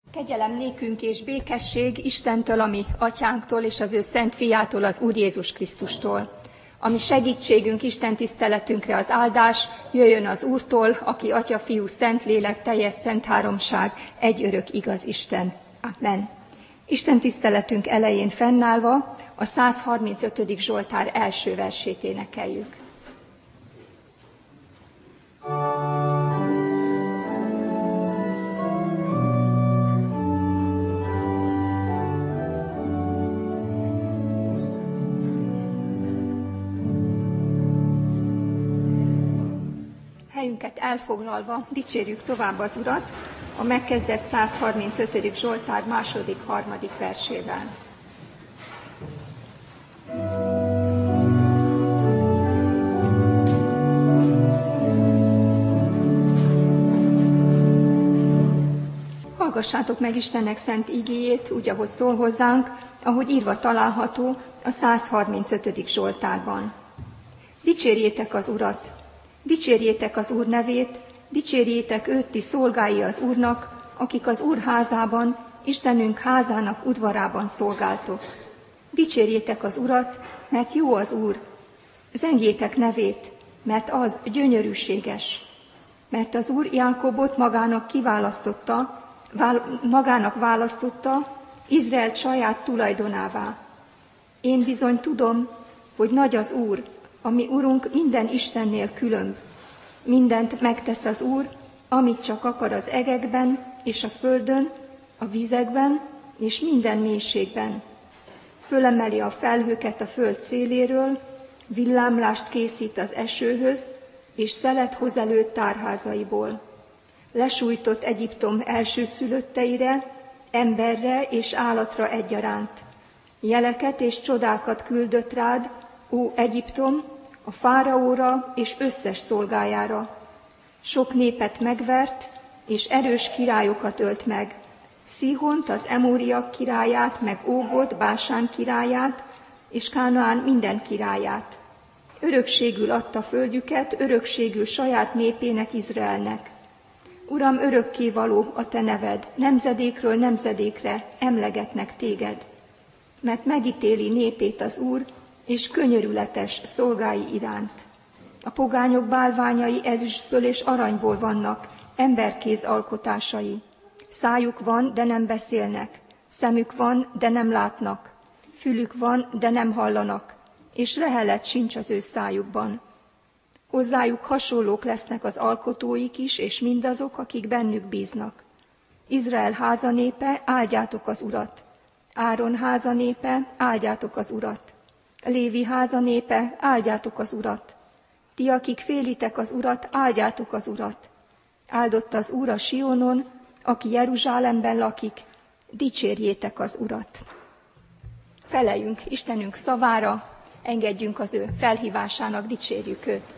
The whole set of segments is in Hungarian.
Kegyelem nékünk és békesség Istentől, ami atyánktól és az ő szent fiától, az Úr Jézus Krisztustól. Ami segítségünk, Isten tiszteletünkre az áldás, jöjjön az Úrtól, aki Atya, Fiú, Szentlélek, teljes szent háromság, egy örök igaz Isten. Amen. Isten tiszteletünk elején fennállva a 135. Zsoltár első versét énekeljük. Helyünket elfoglalva dicsérjük tovább az Urat a megkezdett 135. Zsoltár második, harmadik versével. Hallgassátok meg Istennek szent igéjét, úgy, ahogy szól hozzánk, ahogy írva található a 135. Zsoltárban. Dicsérjétek az Urat! Dicsérjétek az Úr nevét, dicsérjétek őt, ti szolgái az Úrnak, akik az Úr házában, Istenünk házának udvarában szolgáltok. Dicsérjétek az Urat, mert jó az Úr. Zengjétek nevét, mert az gyönyörűséges. Mert az Úr Jákobot magának választotta, Izraelt saját tulajdonává. Én bizony tudom, hogy nagy az Úr, a mi Urunk minden Istennél különb. Mindent megtesz az Úr, amit csak akar az egekben és a földön, a vizekben és minden mélységben. Fölemeli a felhőket a föld széléről, villámlást készít az esőhöz, és szelet hoz elő tárházaiból. Lesújtott Egyiptom elsőszülötteire, emberre és állatra egyaránt. Jeleket és csodákat küldött rád, ó Egyiptom, a fáraóra és összes szolgájára. Sok népet megvert, és erős királyokat ölt meg. Szíhont, az emóriak királyát, meg Ógot, Básán királyát, és Kánaán minden királyát. Örökségül adta földjüket, örökségül saját népének, Izraelnek. Uram, örökkévaló a te neved, nemzedékről nemzedékre emlegetnek téged. Mert megítéli népét az Úr, és könyörületes szolgái iránt. A pogányok bálványai ezüstből és aranyból vannak, emberkéz alkotásai. Szájuk van, de nem beszélnek, szemük van, de nem látnak, fülük van, de nem hallanak, és lehelet sincs az ő szájukban. Hozzájuk hasonlók lesznek az alkotóik is, és mindazok, akik bennük bíznak. Izrael háza népe, áldjátok az Urat. Áron háza népe, áldjátok az Urat. Lévi háza népe, áldjátok az Urat. Ti, akik félitek az Urat, áldjátok az Urat. Áldott az Úr a Sionon, aki Jeruzsálemben lakik, dicsérjétek az Urat. Feleljünk Istenünk szavára, engedjünk az ő felhívásának, dicsérjük őt.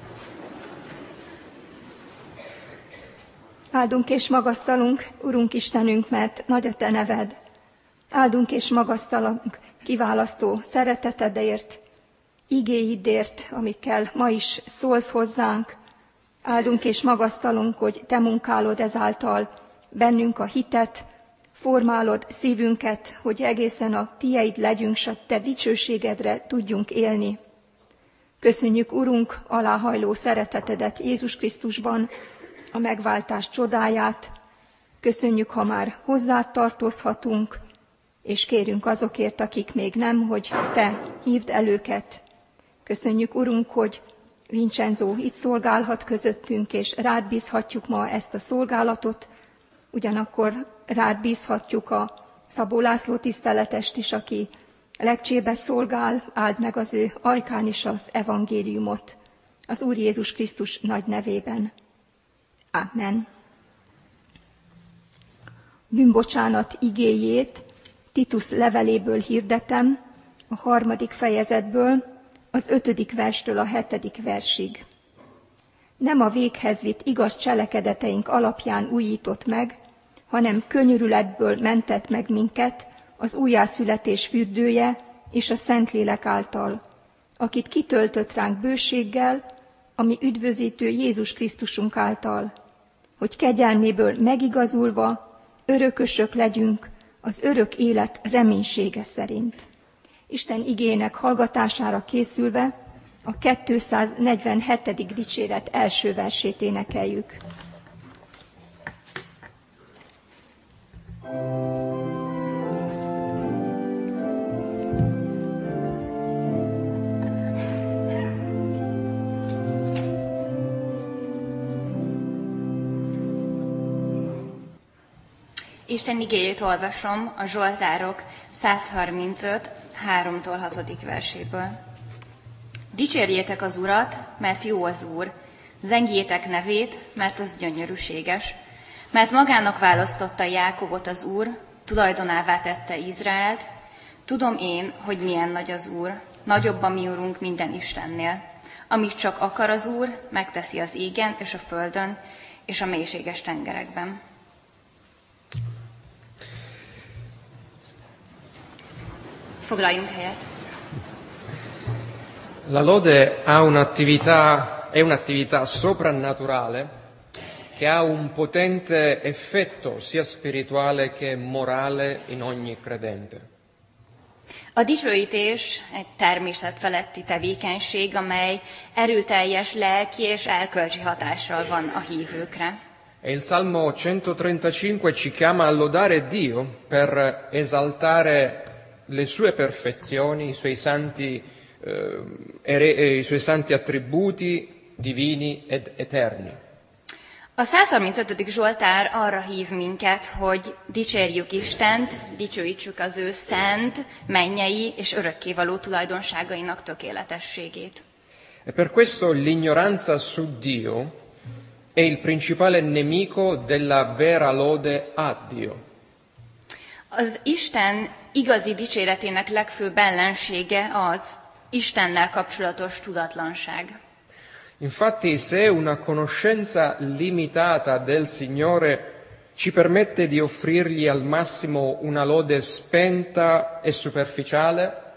Áldunk és magasztalunk, Urunk Istenünk, mert nagy a te neved. Áldunk és magasztalunk kiválasztó szeretetedért, igéiddért, amikkel ma is szólsz hozzánk. Áldunk és magasztalunk, hogy te munkálod ezáltal bennünk a hitet, formálod szívünket, hogy egészen a tieid legyünk, s a te dicsőségedre tudjunk élni. Köszönjük, Urunk, aláhajló szeretetedet Jézus Krisztusban, a megváltás csodáját. Köszönjük, ha már hozzád tartozhatunk, és kérünk azokért, akik még nem, hogy te hívd el őket. Köszönjük, Urunk, hogy Vincenzo itt szolgálhat közöttünk, és rád bízhatjuk ma ezt a szolgálatot, ugyanakkor rád bízhatjuk a Szabó László tiszteletest is, aki legcsébe szolgál, áld meg az ő ajkán is az evangéliumot, az Úr Jézus Krisztus nagy nevében. Amen. Bűnbocsánat igéjét Titus leveléből hirdetem, a 3. fejezetből, az 5. verstől a 7. versig. Nem a véghez vitt igaz cselekedeteink alapján újított meg, hanem könyörületből mentett meg minket az újjászületés fürdője és a Szentlélek által, akit kitöltött ránk bőséggel, ami üdvözítő Jézus Krisztusunk által, hogy kegyelméből megigazulva örökösök legyünk az örök élet reménysége szerint. Isten igének hallgatására készülve a 247. dicséret első versét énekeljük. Isten igéjét olvasom a Zsoltárok 135, 3-tól 6. verséből. Dicsérjétek az Urat, mert jó az Úr, zengjétek nevét, mert az gyönyörűséges, mert magának választotta Jákobot az Úr, tulajdonává tette Izraelt. Tudom én, hogy milyen nagy az Úr, nagyobb a mi Urunk minden Istennél. Amit csak akar az Úr, megteszi az égen és a földön és a mélységes tengerekben. Foglaljunk helyet. La lode ha è un'attività soprannaturale che ha un potente effetto sia spirituale che morale in ogni credente. A dicsőítés egy természetfeletti tevékenység, amely erőteljes lelki és erkölcsi hatással van a hívőkre. E il Salmo 135 ci chiama a lodare Dio per esaltare le sue perfezioni, i suoi santi attributi divini ed eterni. A 135. Zsoltár arra hív minket, hogy dicsérjük Istent, dicsőítsük az ő szent, mennyei és örökkévaló tulajdonságainak tökéletességét. E per questo l'ignoranza su Dio è il principale nemico della vera lode a Dio. Az Isten igazi dicséretének legfőbb ellensége az Istennel kapcsolatos tudatlanság. Infatti, se una conoscenza limitata del Signore ci permette di offrirgli al massimo una lode spenta e superficiale,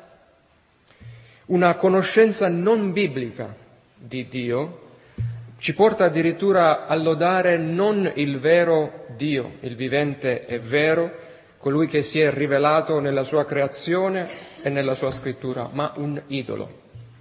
una conoscenza non biblica di Dio ci porta addirittura a lodare non il vero Dio, il vivente e vero, colui che si è rivelato nella sua creazione e nella sua scrittura, ma un idolo.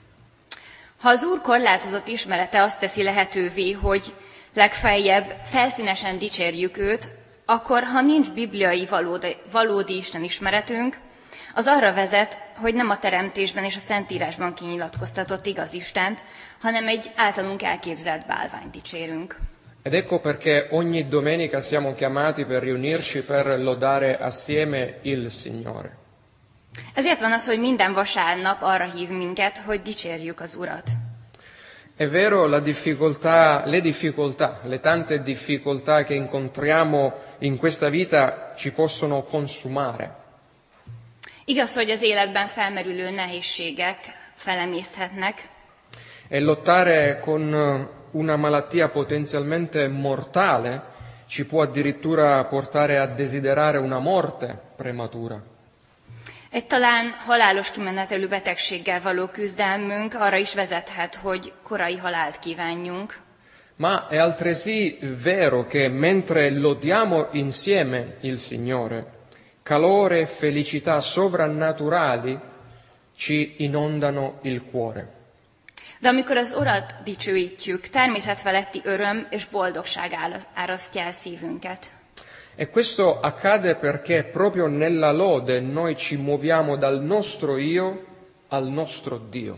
Ha az Úr korlátozott ismerete azt teszi lehetővé, hogy legfeljebb felszínesen dicsérjük őt, akkor ha nincs bibliai valódi Isten ismeretünk, az arra vezet, hogy nem a teremtésben és a Szentírásban kinyilatkoztatott igaz Istent, hanem egy általunk elképzelt bálványt dicsérünk. Ed ecco perché ogni domenica siamo chiamati per riunirci per lodare assieme il Signore. Ezért van az, hogy minden vasárnap arra hív minket, hogy dicsérjük az Urat. È vero, le difficoltà, le tante difficoltà che incontriamo in questa vita ci possono consumare. Igaz, hogy az életben felmerülő nehézségek felemészthetnek. E lottare con una malattia potenzialmente mortale ci può addirittura portare a desiderare una morte prematura. Egy talán halálos kimenetelű betegséggel való küzdelmünk arra is vezethet, hogy korai halált kívánjunk. Ma è altresì vero che mentre lodiamo insieme il Signore, calore e felicità sovrannaturali ci inondano il cuore. De amikor az Urat dicsőítjük, természetfeletti öröm és boldogság árasztja el szívünket. E questo accade perché proprio nella lode noi ci muoviamo dal nostro io al nostro Dio.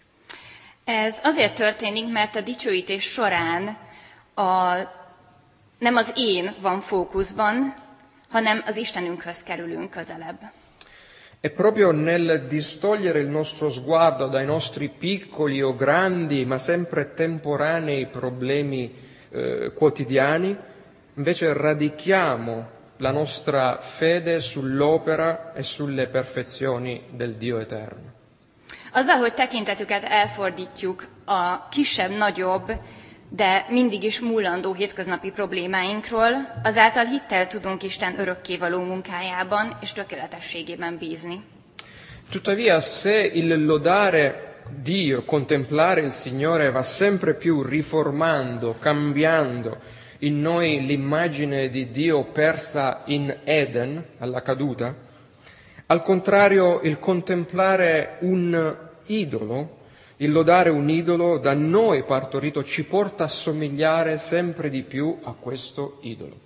Ez azért történik, mert a dicsőítés során nem az én van fókuszban, hanem az Istenünkhöz kerülünk közelebb. E proprio nel distogliere il nostro sguardo dai nostri piccoli o grandi, ma sempre temporanei problemi quotidiani, invece radichiamo la nostra fede sull'opera e sulle perfezioni del Dio eterno. Azzal, hogy tekintetüket elfordítjuk a kisebb-nagyobb, de mindig is múlandó hétköznapi problémáinkról, azáltal hittel tudunk Isten örökkévaló munkájában és tökéletességében bízni. Tuttavia, se il lodare Dio, contemplare il Signore va sempre più riformando, cambiando in noi l'immagine di Dio persa in Eden, alla caduta. Al contrario, il contemplare un idolo, il lodare un idolo da noi partorito ci porta a somigliare sempre di più a questo idolo.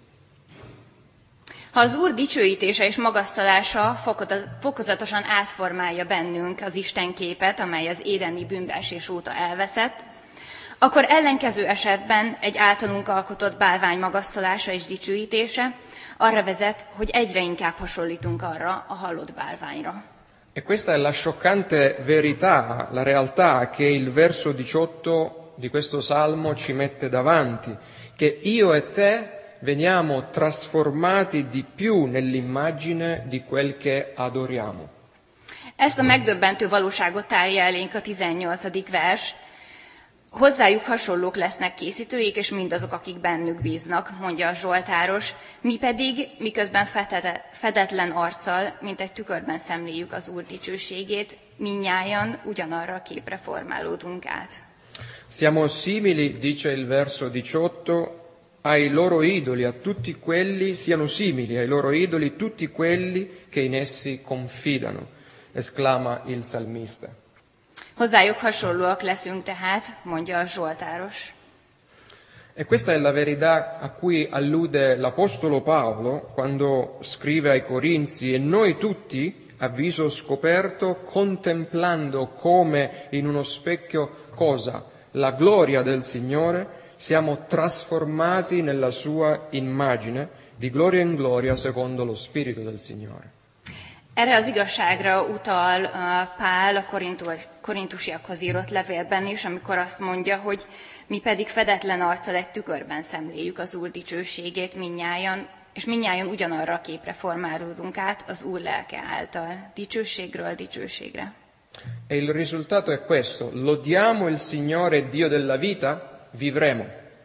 Ha az Úr dicsőítése és magasztalása fokozatosan átformálja bennünk az Isten képet, amely az édeni bűnbeesés óta elveszett, akkor ellenkező esetben egy általunk alkotott bálvány magasztalása és dicsőítése arra vezet, hogy egyre inkább hasonlítunk arra a halott bálványra. E questa è la scioccante verità, la realtà che il verso 18 di questo Salmo ci mette davanti, che io e te veniamo trasformati di più nell'immagine di quel che adoriamo. Ezt a megdöbbentő valóságot tárja elénk a 18. vers. Hozzájuk hasonlók lesznek készítőik, és mindazok, akik bennük bíznak, mondja a zsoltáros, mi pedig, miközben fedetlen arccal, mint egy tükörben szemléljük az Úr dicsőségét, mindnyájan ugyanarra a képre formálódunk át. Siamo simili, dice il verso 18, ai loro idoli, a tutti quelli, siano simili ai loro idoli tutti quelli che in essi confidano, esclama il salmista. Hozzájuk hasonlóak leszünk tehát, mondja a zsoltáros. E questa è la verità a cui allude l'Apostolo Paolo quando scrive ai Corinzi: e noi tutti, a viso scoperto, contemplando come in uno specchio cosa? La gloria del Signore, siamo trasformati nella sua immagine, di gloria in gloria, secondo lo Spirito del Signore. Erre az igazságra utal Pál a korintusiakhoz írott levélben is, amikor azt mondja, hogy mi pedig fedetlen arccal egy tükörben szemléljük az Úr dicsőségét mindnyájan, és mindnyájan ugyanarra a képre formálódunk át az Úr lelke által, dicsőségről dicsőségre. E il risultato è questo: lodiamo il Signore Dio della vita, vivremo.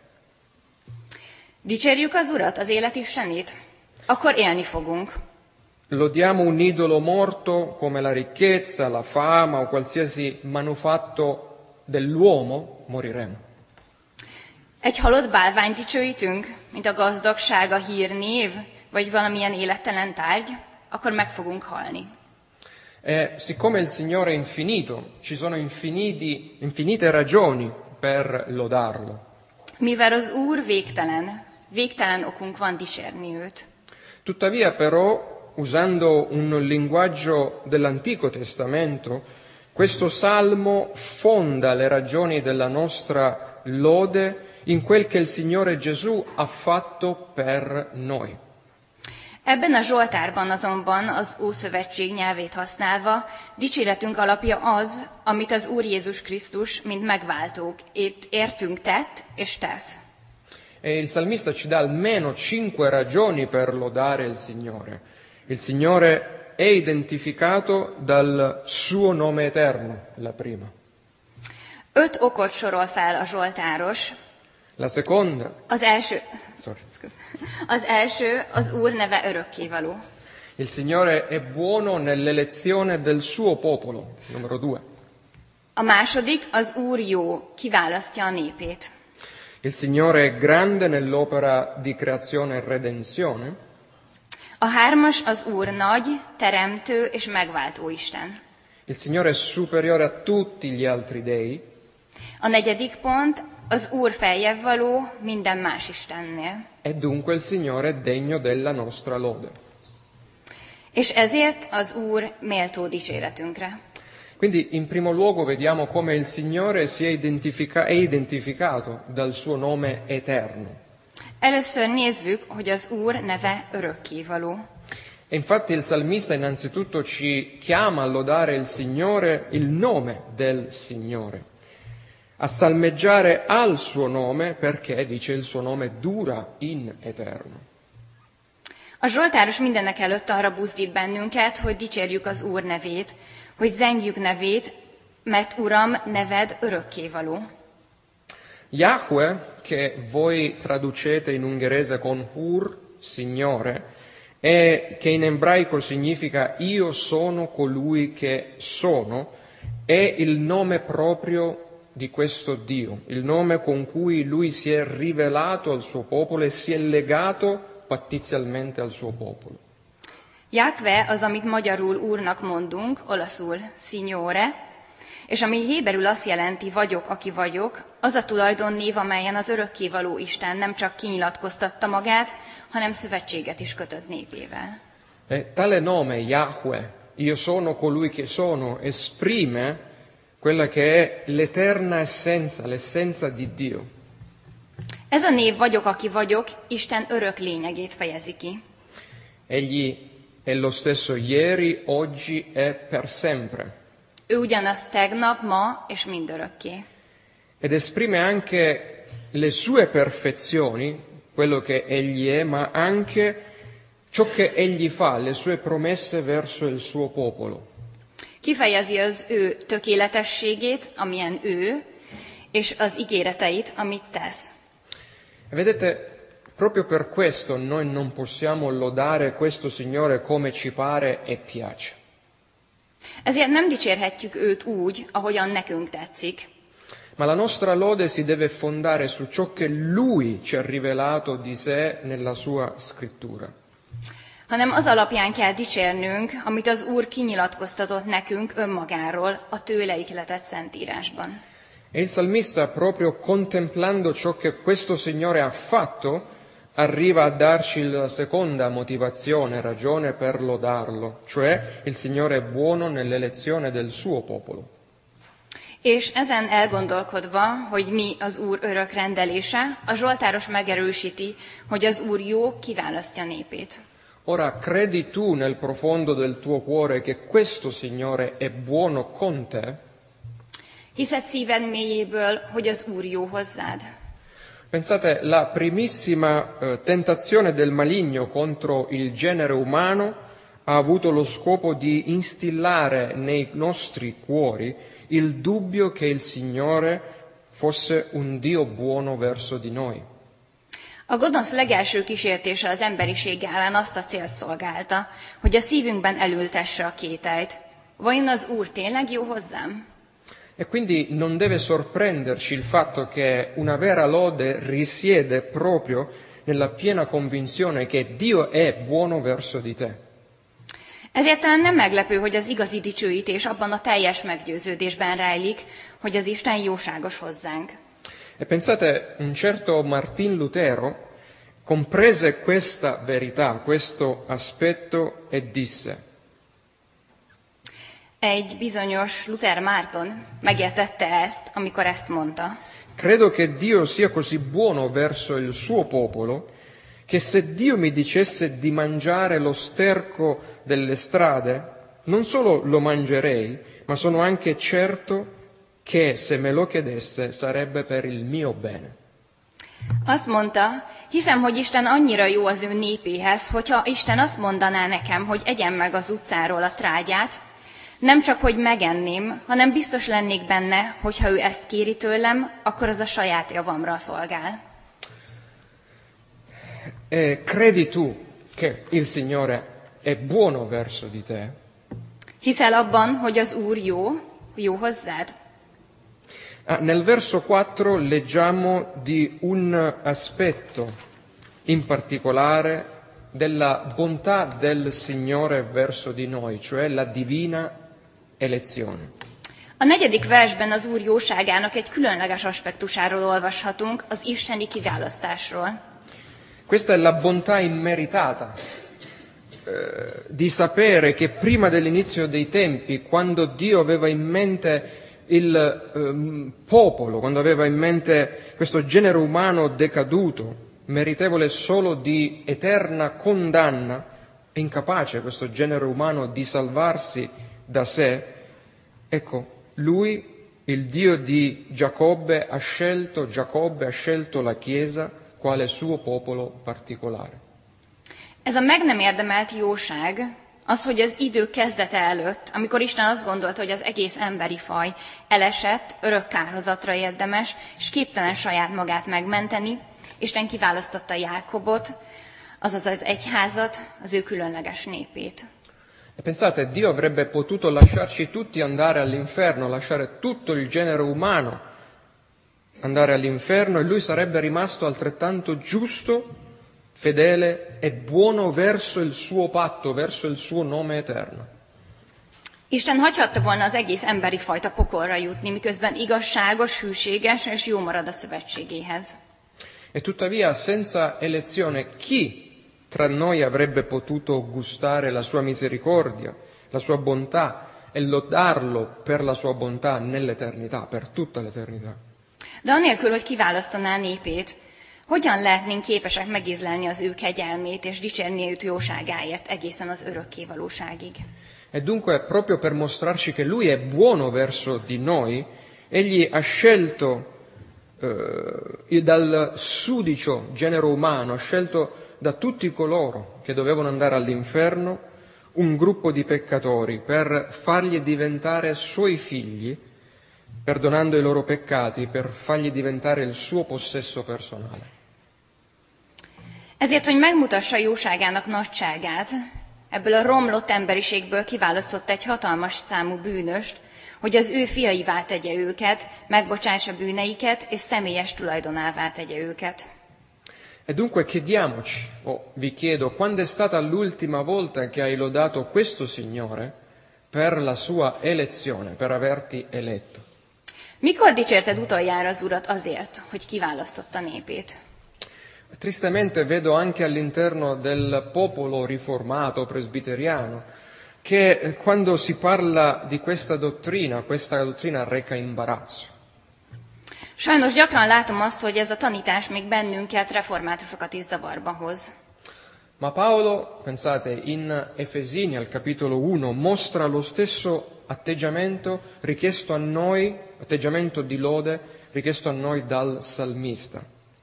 Dicsérjük az Urat, az élet Istenét? Akkor élni fogunk. Lodiamo un idolo morto come la ricchezza, la fama o qualsiasi manufatto dell'uomo, moriremo. Egy halott bálványt dicsőítünk, mint a gazdagság, a hírnév, vagy valamilyen élettelen tárgy, akkor meg fogunk halni. E siccome il Signore è infinito, ci sono infinite ragioni per lodarlo. Mivel az Úr végtelen okunk van dicsérni őt. Tuttavia però, usando un linguaggio dell'Antico Testamento, questo salmo fonda le ragioni della nostra lode in quel che il Signore Gesù ha fatto per noi. Ebben a Zsoltárban azonban az Ószövetség nyelvét használva dicséretünk alapja az, amit az Úr Jézus Krisztus, mint megváltók, értünk tett és tesz. E il salmista ci dà almeno 5 ragioni per lodare il Signore. Il Signore è identificato dal suo nome eterno, la prima. 5 okot sorol fel a zsoltáros. La seconda. Az első, az Úr neve örökkévaló. Il Signore è buono nell'elezione del suo popolo, numero 2. A második, az Úr jó, kiválasztja a népét. Il Signore è grande nell'opera di creazione e redenzione. A hármas, az Úr nagy, teremtő és megváltó Isten. Il Signore è superiore a tutti gli altri dei. A negyedik pont, az Úr feljebb való minden más Istennél. E dunque il Signore è degno della nostra lode. És ezért az Úr méltó dicséretünkre. Quindi in primo luogo vediamo come il Signore è identificato dal suo nome eterno. Először nézzük, hogy az Úr neve örökkévaló. E infatti il salmista innanzitutto ci chiama a lodare il Signore, il nome del Signore, a salmeggiare al suo nome perché, dice, il suo nome dura in eterno. A zsoltáros mindenek előtt arra buzdít bennünket, hogy dicsérjük az Úr nevét, hogy zengjük nevét, mert Uram, neved örökkévaló. Yahweh, che voi traducete in ungherese con Ur, Signore, e che in ebraico significa io sono colui che sono, è il nome proprio di questo Dio, il nome con cui lui si è rivelato al suo popolo e si è legato pattizialmente al suo popolo. Jahve az, amit magyarul úrnak mondunk, olaszul Signore, és ami héberül azt jelenti, vagyok, aki vagyok, az a tulajdonnév, amelyen az örökkévaló Isten nem csak kinyilatkoztatta magát, hanem szövetséget is kötött népével. Tale nome, Yahweh, io sono colui che sono, esprime quella che è l'eterna essenza, l'essenza di Dio. Ez a név, vagyok, aki vagyok, Isten örök lényegét fejezi ki. Egli è lo stesso ieri, oggi e per sempre. Ő ugyanaz tegnap, ma és mindörökké. Ed esprime anche le sue perfezioni, quello che egli è, ma anche ciò che egli fa, le sue promesse verso il suo popolo. Kifejezi az ő tökéletességét, amilyen ő, és az ígéreteit, amit tesz. Vedete, proprio per questo noi non possiamo lodare questo Signore come ci pare e piace. Ezért nem dicsérhetjük őt úgy, ahogyan nekünk tetszik. Ma la nostra lode si deve fondare su ciò che Lui ci ha rivelato di sé nella sua scrittura. Hanem az alapján kell dicsérnünk, amit az Úr kinyilatkoztatott nekünk önmagáról a tőle ihletett Szentírásban. E il salmista, proprio contemplando ciò che questo Signore ha fatto, arriva a darci la seconda motivazione, ragione per lodarlo, cioè il Signore è buono nell'elezione del suo popolo. És ezen elgondolkodva, hogy mi az Úr örök rendelése, a Zsoltáros megerősíti, hogy az Úr jó, kiválasztja népét. Ora, credi tu nel profondo del tuo cuore che questo Signore è buono con te? Hiszed szíved mélyéből, hogy az Úr jó hozzád? Pensate, la primissima tentazione del maligno contro il genere umano ha avuto lo scopo di instillare nei nostri cuori il dubbio che il Signore fosse un Dio buono verso di noi. A gonosz legelső kísértése az emberiség ellen azt a célt szolgálta, hogy a szívünkben elültesse a kételyt. Vajon az Úr tényleg jó hozzám? E quindi non deve sorprenderci il fatto che una vera lode risiede proprio nella piena convinzione che Dio è buono verso di te. Ezért talán nem meglepő, hogy az igazi dicsőítés abban a teljes meggyőződésben rejlik, hogy az Isten jóságos hozzánk. E pensate, un certo Martin Lutero comprese questa verità, questo aspetto e disse: Egy bizonyos Luther Márton megértette ezt, amikor ezt mondta. Credo che Dio sia così buono verso il suo popolo che se Dio mi dicesse di mangiare lo sterco delle strade, non solo lo mangerei, ma sono anche certo che se me lo chiedesse sarebbe per il mio bene. Azt mondta, hiszem, hogy Isten annyira jó az ő népéhez, hogyha Isten azt mondaná nekem, hogy egyem meg az utcáról a trágyát, nem csak, hogy megenném, hanem biztos lennék benne, hogy ha ő ezt kéri tőlem, akkor az a saját javamra szolgál. Credi tu che il Signore è buono verso di te? Hiszel abban, hogy az Úr jó hozzád? Nel verso 4 leggiamo di un aspetto in particolare della bontà del Signore verso di noi, cioè la divina elezione. A 4. versben az Úr jóságának egy különleges aspektusáról olvashatunk, az isteni kiválasztásról. Questa è la bontà immeritata di sapere che prima dell'inizio dei tempi, quando Dio aveva in mente il popolo, quando aveva in mente questo genere umano decaduto, meritevole solo di eterna condanna, e incapace questo genere umano di salvarsi da sé, ecco, Lui, il Dio di Giacobbe, ha scelto la Chiesa quale suo popolo particolare. Ez a meg nem érdemelt jóság, az, hogy az idő kezdete előtt, amikor Isten azt gondolta, hogy az egész emberi faj elesett, örök kárhozatra érdemes, és képtelen saját magát megmenteni, Isten kiválasztotta Jákobot, azaz az egyházat, az ő különleges népét. E pensate, Dio avrebbe potuto lasciarci tutti andare all'inferno, lasciare tutto il genere umano andare all'inferno e lui sarebbe rimasto altrettanto giusto, fedele e buono verso il suo patto, verso il suo nome eterno. Isten hagyhatta volna az egész emberi fajta pokolra jutni, miközben igazságos, hűséges és jó marad a szövetségéhez. E tuttavia, senza elezione, chi tra noi avrebbe potuto gustare la sua misericordia, la sua bontà e lodarlo per la sua bontà nell'eternità, per tutta l'eternità? De anélkül, hogy kiválasztaná népét, hogyan lehetnénk képesek megízlelni az ő kegyelmét és dicsérni őt jóságáért egészen az örökkévalóságig? E dunque, proprio per mostrarci che Lui è buono verso di noi, Egli ha scelto dal sudicio genere umano, ha scelto da tutti coloro che dovevano andare all'inferno un gruppo di peccatori per fargli diventare Suoi figli, perdonando i loro peccati, per fargli diventare il suo possesso personale. Ezért, hogy megmutassa jóságának nagyságát, ebből a romlott emberiségből kiválasztott egy hatalmas számú bűnöst, hogy az ő fiaivá tegye őket, megbocsássa bűneiket, és személyes tulajdonává tegye őket. E dunque chiediamoci, vi chiedo, quando è stata l'ultima volta che hai lodato questo Signore per la sua elezione, per averti eletto? Mikor dicsérted utoljára az Urat azért, hogy kiválasztotta népét? Tristemente vedo anche all'interno del popolo riformato, presbiteriano, che quando si parla di questa dottrina reca imbarazzo. Sajnos gyakran látom azt, hogy ez a tanítás még bennünket, reformátusokat is zavarba hoz. Ma Paolo, pensate, in Efesini al capitolo 1 mostra lo stesso atteggiamento richiesto a noi, atteggiamento di lode richiesto a noi dal salmista.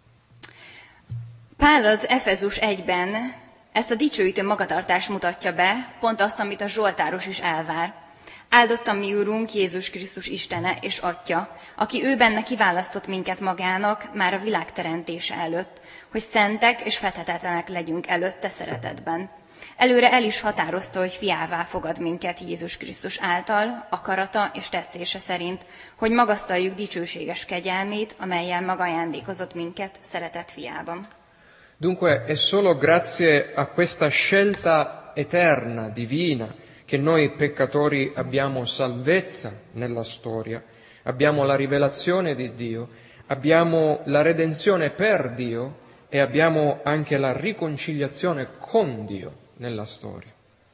Pál az Efezus 1-ben ezt a dicsőítő magatartást mutatja be, pont azt, amit a zsoltáros is elvár. Áldott a mi Úrunk, Jézus Krisztus Istene és Atya, aki ő benne kiválasztott minket magának már a világ teremtése előtt, hogy szentek és fethetetlenek legyünk előtte szeretetben. Előre el is határozta, hogy fiává fogad minket Jézus Krisztus által, akarata és tetszése szerint, hogy magasztaljuk dicsőséges kegyelmét, amellyel magajándékozott minket szeretett fiában. Dunque è solo grazie a questa scelta eterna, divina, che noi peccatori abbiamo salvezza nella storia, abbiamo la rivelazione di Dio, abbiamo la redenzione per Dio e abbiamo anche la riconciliazione con Dio nella storia.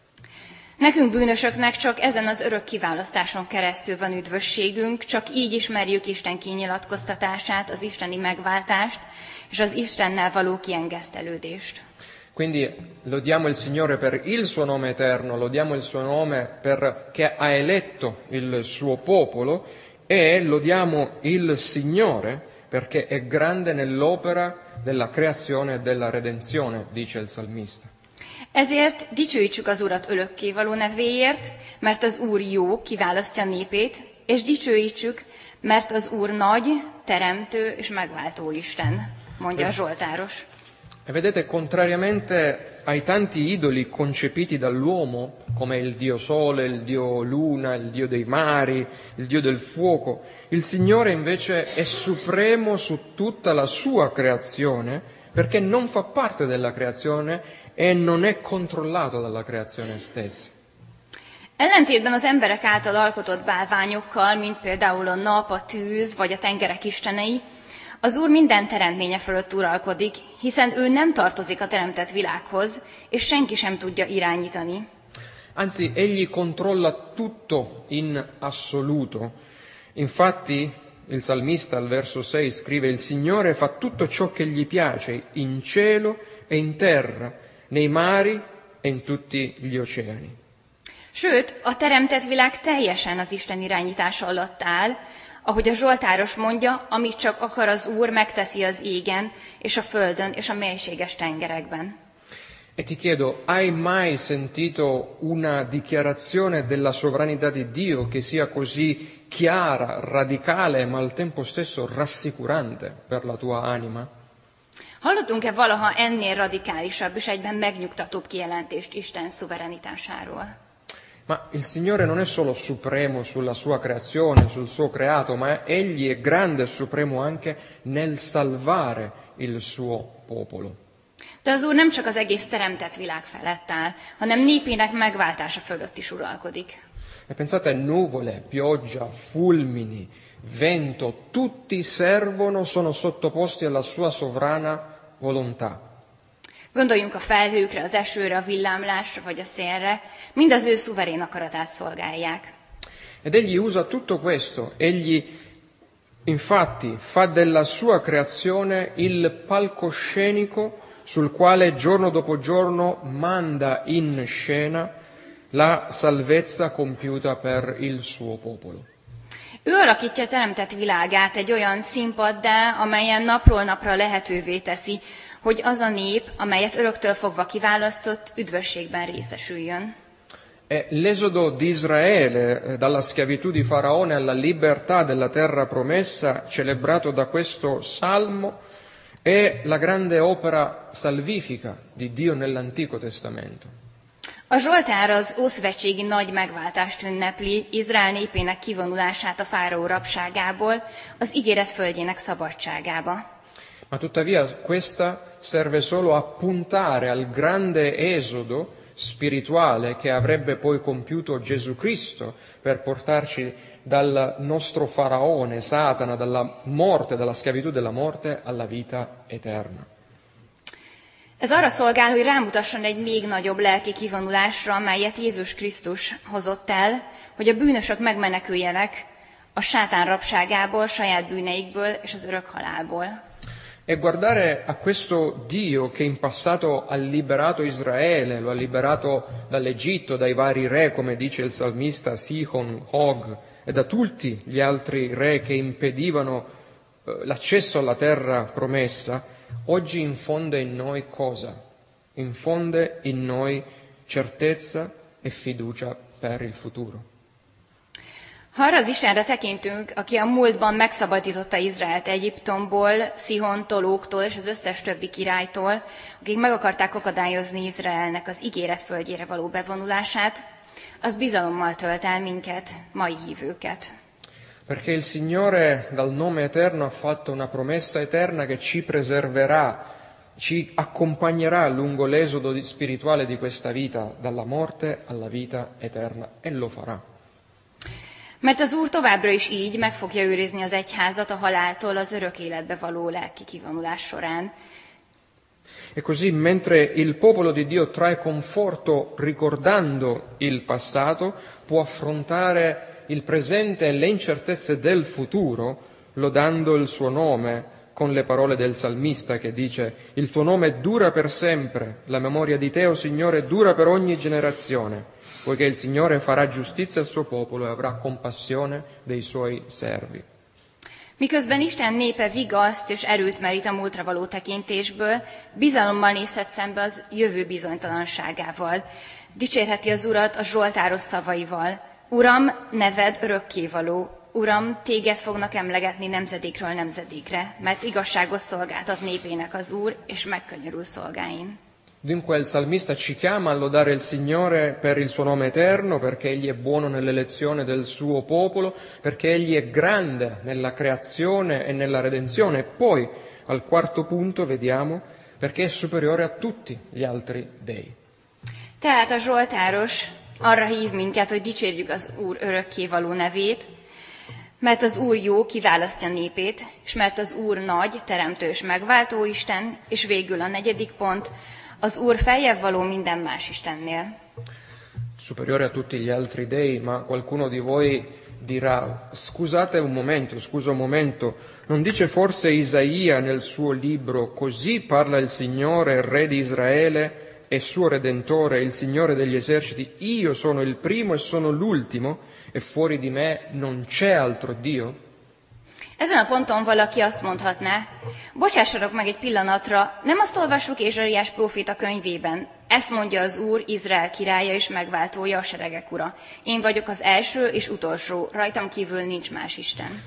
Nekünk bűnösöknek csak ezen az örök kiválasztáson keresztül van üdvösségünk, csak így ismerjük Isten kinyilatkoztatását, az isteni megváltást és az Istennel való kiengesztelődést. Quindi lodiamo il Signore per il suo nome eterno, lodiamo il suo nome perché ha eletto il suo popolo e lodiamo il Signore perché è grande nell'opera della creazione e della redenzione, dice il salmista. Ezért dicsőítsük az Urat örökkévaló nevéért, mert az Úr jó, kiválasztja népét, és dicsőítsük, mert az Úr nagy, teremtő és megváltó Isten, mondja a zsoltáros. E vedete, contrariamente ai tanti idoli concepiti dall'uomo, come il Dio Sole, il Dio Luna, il Dio dei mari, il Dio del fuoco, il Signore invece è supremo su tutta la sua creazione, perché non fa parte della creazione e non è controllato dalla creazione stessa. Ellentétben az emberek által alkotott bálványokkal, mint például a nap, a tűz vagy a tengerek istenei, az Úr minden teremtménye fölött uralkodik, hiszen ő nem tartozik a teremtett világhoz, és senki sem tudja irányítani. Anzi, egli controlla tutto in assoluto. Infatti, il salmista al verso 6 scrive: il Signore fa tutto ciò che gli piace in cielo e in terra, nei mari e in tutti gli oceani. Sőt, a teremtett világ teljesen az Isten irányítása alatt áll, ahogy a zsoltáros mondja, amit csak akar az Úr, megteszi az égen, és a földön, és a mélységes tengerekben. E ti chiedo, hai mai sentito una dichiarazione della sovranità di Dio che sia così chiara, radicale, ma al tempo stesso rassicurante per la tua anima? Hallottunk-e valaha ennél radikálisabb és egyben megnyugtatóbb kijelentést Isten szuverenitásáról? Ma il Signore non è solo supremo sulla sua creazione, sul suo creato, ma Egli è grande e supremo anche nel salvare il suo popolo. De az Úr nem csak az egész teremtett világ felett áll, hanem népének megváltása fölött is uralkodik. E pensate, nuvole, pioggia, fulmini, vento, tutti servono, sono sottoposti alla sua sovrana volontà. Gondoljunk a felhőkre, az esőre, a villámlásra vagy a szélre, mind az ő szuverén akaratát szolgálják. Ed Egli usa tutto questo, Egli infatti fa della sua creazione il palcoscenico sul quale giorno dopo giorno manda in scena la salvezza compiuta per il suo popolo. Ő alakítja teremtett világát egy olyan színpaddá, amelyen napról napra lehetővé teszi, hogy az a nép, amelyet öröktől fogva kiválasztott, üdvösségben részesüljön. E l'esodo di Israele dalla schiavitù di Faraone alla libertà della terra promessa, celebrato da questo salmo, è la grande opera salvifica di Dio nell'Antico Testamento. A Zsoltár az ószövetségi nagy megváltást ünnepli, Izrael népének kivonulását a fáraó rabságából, az ígéret földjének szabadságába. Ma tuttavia questa serve solo a puntare al grande esodo spirituale che avrebbe poi compiuto Gesù Cristo per portarci dal nostro faraone, Satana, dalla morte, dalla schiavitù della morte alla vita eterna. Ez arra szolgál, hogy rámutasson egy még nagyobb lelki kivonulásra, amelyet Jézus Krisztus hozott el, hogy a bűnösök megmeneküljenek a sátán rabságából, saját bűneikből és az örök halálból. E guardare a questo Dio che in passato ha liberato Israele, lo ha liberato dall'Egitto, dai vari re, come dice il salmista Sihon, Og, e da tutti gli altri re che impedivano l'accesso alla terra promessa, oggi infonde in noi cosa? Infonde in noi certezza e fiducia per il futuro. Ha arra az Istenre tekintünk, aki a múltban megszabadította Izraelt Egyiptomból, Szihontól, Ógtól és az összes többi királytól, akik meg akarták akadályozni Izraelnek az ígéret földjére való bevonulását, az bizalommal tölt el minket, mai hívőket. Perché il Signore dal nome eterno ha fatto una promessa eterna che ci preserverà, ci accompagnerà lungo l'esodo spirituale di questa vita, dalla morte alla vita eterna, e lo farà. Mert az Úr továbbra is így meg fogja őrizni az egyházat a haláltól az örök életbe való lelki kivonulás során. E così, mentre il popolo di Dio trae conforto ricordando il passato, può affrontare il presente e le incertezze del futuro, lodando il suo nome con le parole del salmista che dice: «Il tuo nome dura per sempre, la memoria di te, o Signore, dura per ogni generazione, poiché il Signore farà giustizia al suo popolo e avrà compassione dei suoi servi». Miközben Isten népe vigaszt és erőt merít a múltra való tekintésből, bizalommal nézhet szembe az jövő bizonytalanságával. Dicsérheti az Urat a zsoltáros szavaival: Uram, neved örökkévaló, Uram, téged fognak emlegetni nemzedékről nemzedékre, mert igazságos szolgáltat népének az Úr, és megkönyörül szolgáin. Dunque il salmista ci chiama a lodare il Signore per il suo nome eterno, perché Egli è buono nell'elezione del suo popolo, perché Egli è grande nella creazione e nella redenzione. E poi, al quarto punto, vediamo, perché è superiore a tutti gli altri dei. Tehát a zsoltáros arra hív minket, hogy dicsérjük az Úr örökkévaló nevét, mert az Úr jó, kiválasztja népét, és mert az Úr nagy, teremtő és megváltó Isten, és végül a negyedik pont, az Úr feljebb való minden más istennél. Superiore a tutti gli altri dei, ma qualcuno di voi dirà: scusa un momento, non dice forse Isaia nel suo libro: così parla il Signore, Re di Israele e suo Redentore, il Signore degli eserciti, io sono il primo e sono l'ultimo, e fuori di me non c'è altro Dio? Ezen a ponton valaki azt mondhatná: bocsássanak meg egy pillanatra, nem azt olvassuk Ézsaiás próféta könyvében. Ezt mondja az Úr, Izrael királya és megváltója, a seregek ura. Én vagyok az első és utolsó, rajtam kívül nincs más Isten.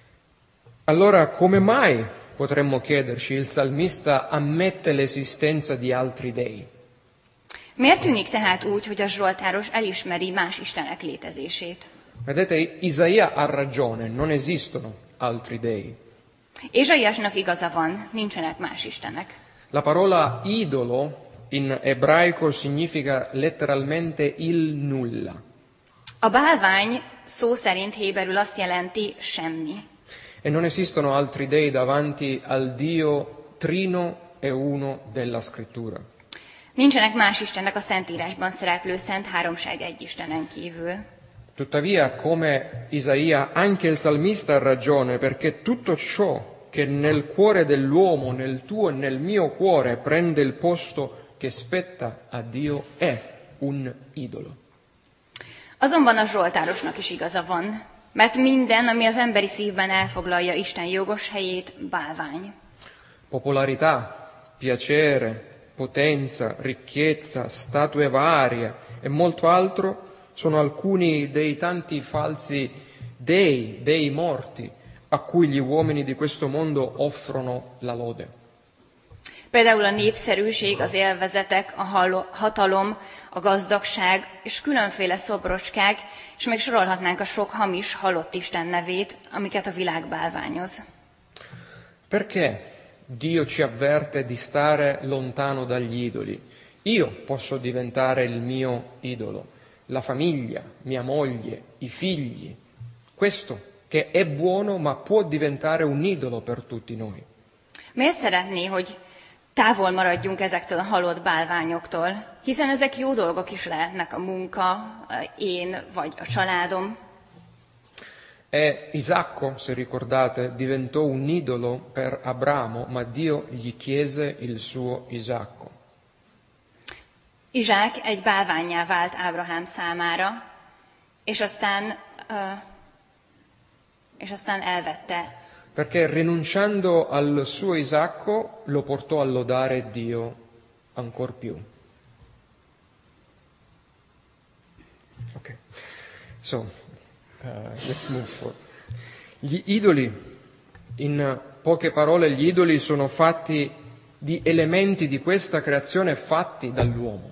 Allora, come mai, potremmo chiederci, il salmista ammette l'esistenza di altri dei? Miért tűnik tehát úgy, hogy a zsoltáros elismeri más istenek létezését? Vedete, Isaia ha ragione, non esistono altri dei. Ézsaiásnak igaza van, nincsenek más istenek. La parola idolo in ebraico significa letteralmente il nulla. A bálvány szó szerint héberül azt jelenti semmi. E non esistono altri dei davanti al Dio trino e uno della scrittura. Nincsenek más istenek a Szentírásban szereplő Szent Háromság egy Istenen kívül. Tuttavia, come Isaia, anche il salmista ha ragione, perché tutto ciò che nel cuore dell'uomo, nel tuo e nel mio cuore, prende il posto che spetta a Dio, è un idolo. Azonban a zsoltárosnak is igaza van, mert minden, ami az emberi szívben elfoglalja Isten jogos helyét, bálvány. Popolarità, piacere, potenza, ricchezza, statue varie e molto altro sono alcuni dei tanti falsi dei morti a cui gli uomini di questo mondo offrono la lode. Például a népszerűség, az élvezetek, a hatalom, a gazdagság és különféle szobrocskák, és még sorolhatnánk a sok hamis, halott Isten nevét, amiket a világ bálványoz. Perché Dio ci avverte di stare lontano dagli idoli? Io posso diventare il mio idolo, la famiglia, mia moglie, i figli. Questo che è buono ma può diventare un idolo per tutti noi. Miért szeretné, hogy távol maradjunk ezektől a halott bálványoktól, hiszen ezek jó dolgok is lehetnek, a munka, én vagy a családom. E Isacco, se ricordate, diventò un idolo per Abramo, ma Dio gli chiese il suo Isacco. Izsák egy bálvánnyá vált Ábrahám számára, és aztán elvette. Perché rinunciando al suo Isacco lo portò a lodare Dio ancor più. Okay. So, let's move forward. Gli idoli, in poche parole, gli idoli sono fatti di elementi di questa creazione fatti dall'uomo.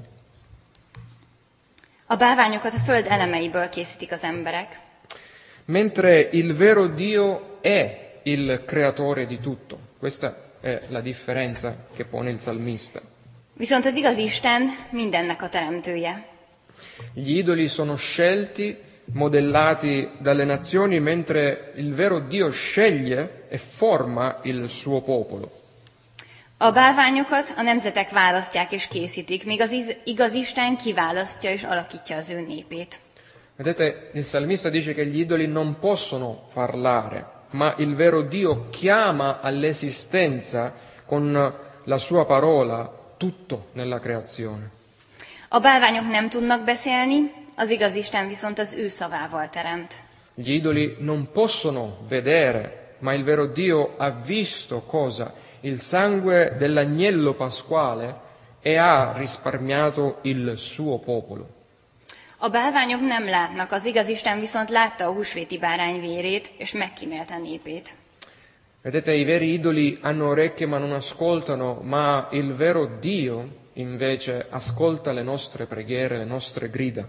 A bálványokat a föld elemeiből készítik az emberek. Mentre il vero Dio è il creatore di tutto. Questa è la differenza che pone il salmista. Viszont az igaz Isten mindennek a teremtője. Gli idoli sono scelti, modellati dalle nazioni, mentre il vero Dio sceglie e forma il suo popolo. A bálványokat a nemzetek választják és készítik, míg az igaz Isten kiválasztja és alakítja az ő népét. Vedete, il salmista dice che gli idoli non possono parlare, ma il vero Dio chiama all'esistenza con la sua parola tutto nella creazione. A bálványok nem tudnak beszélni, az igaz Isten viszont az ő szavával teremt. Gli idoli non possono vedere, ma il vero Dio ha visto cosa? Il sangue dell'agnello pasquale e ha risparmiato il suo popolo. A bálványok nem látnak, az igaz Isten viszont látta a húsvéti bárány vérét, és megkímélte népét. Vedete, i veri idoli hanno orecchie ma non ascoltano, ma il vero Dio invece ascolta le nostre preghiere, le nostre grida.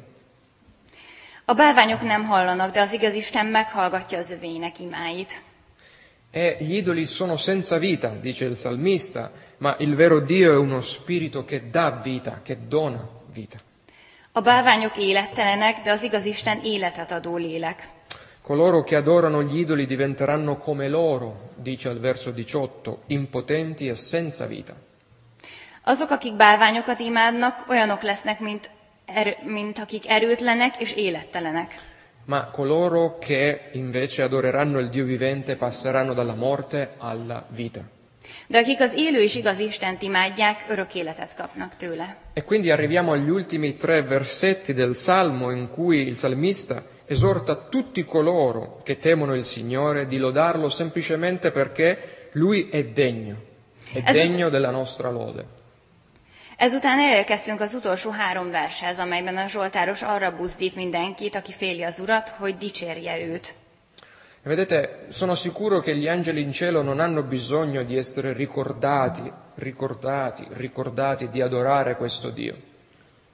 A bálványok nem hallanak, de az igaz Isten meghallgatja az övéinek imáit. E gli idoli sono senza vita, dice il salmista, ma il vero Dio è uno spirito che dà vita, che dona vita. A bálványok élettelenek, de az igaz Isten életet adó lélek. Coloro che adorano gli idoli diventeranno come loro, dice al verso 18, impotenti e senza vita. Azok, akik bálványokat imádnak, olyanok lesznek, mint akik erőtlenek és élettelenek. Ma coloro che invece adoreranno il Dio vivente passeranno dalla morte alla vita. De akik az élő és igaz Istent imádják, örök életet kapnak tőle. E quindi arriviamo agli ultimi 3 versetti del Salmo in cui il salmista esorta tutti coloro che temono il Signore di lodarlo semplicemente perché Lui è degno della nostra lode. Ezután elérkeztünk az utolsó 3 vershez, amelyben a zsoltáros arra buzdít mindenkit, aki féli az Urat, hogy dicsérje őt. Vedete, sono sicuro che gli angeli in cielo non hanno bisogno di essere ricordati, di adorare questo Dio.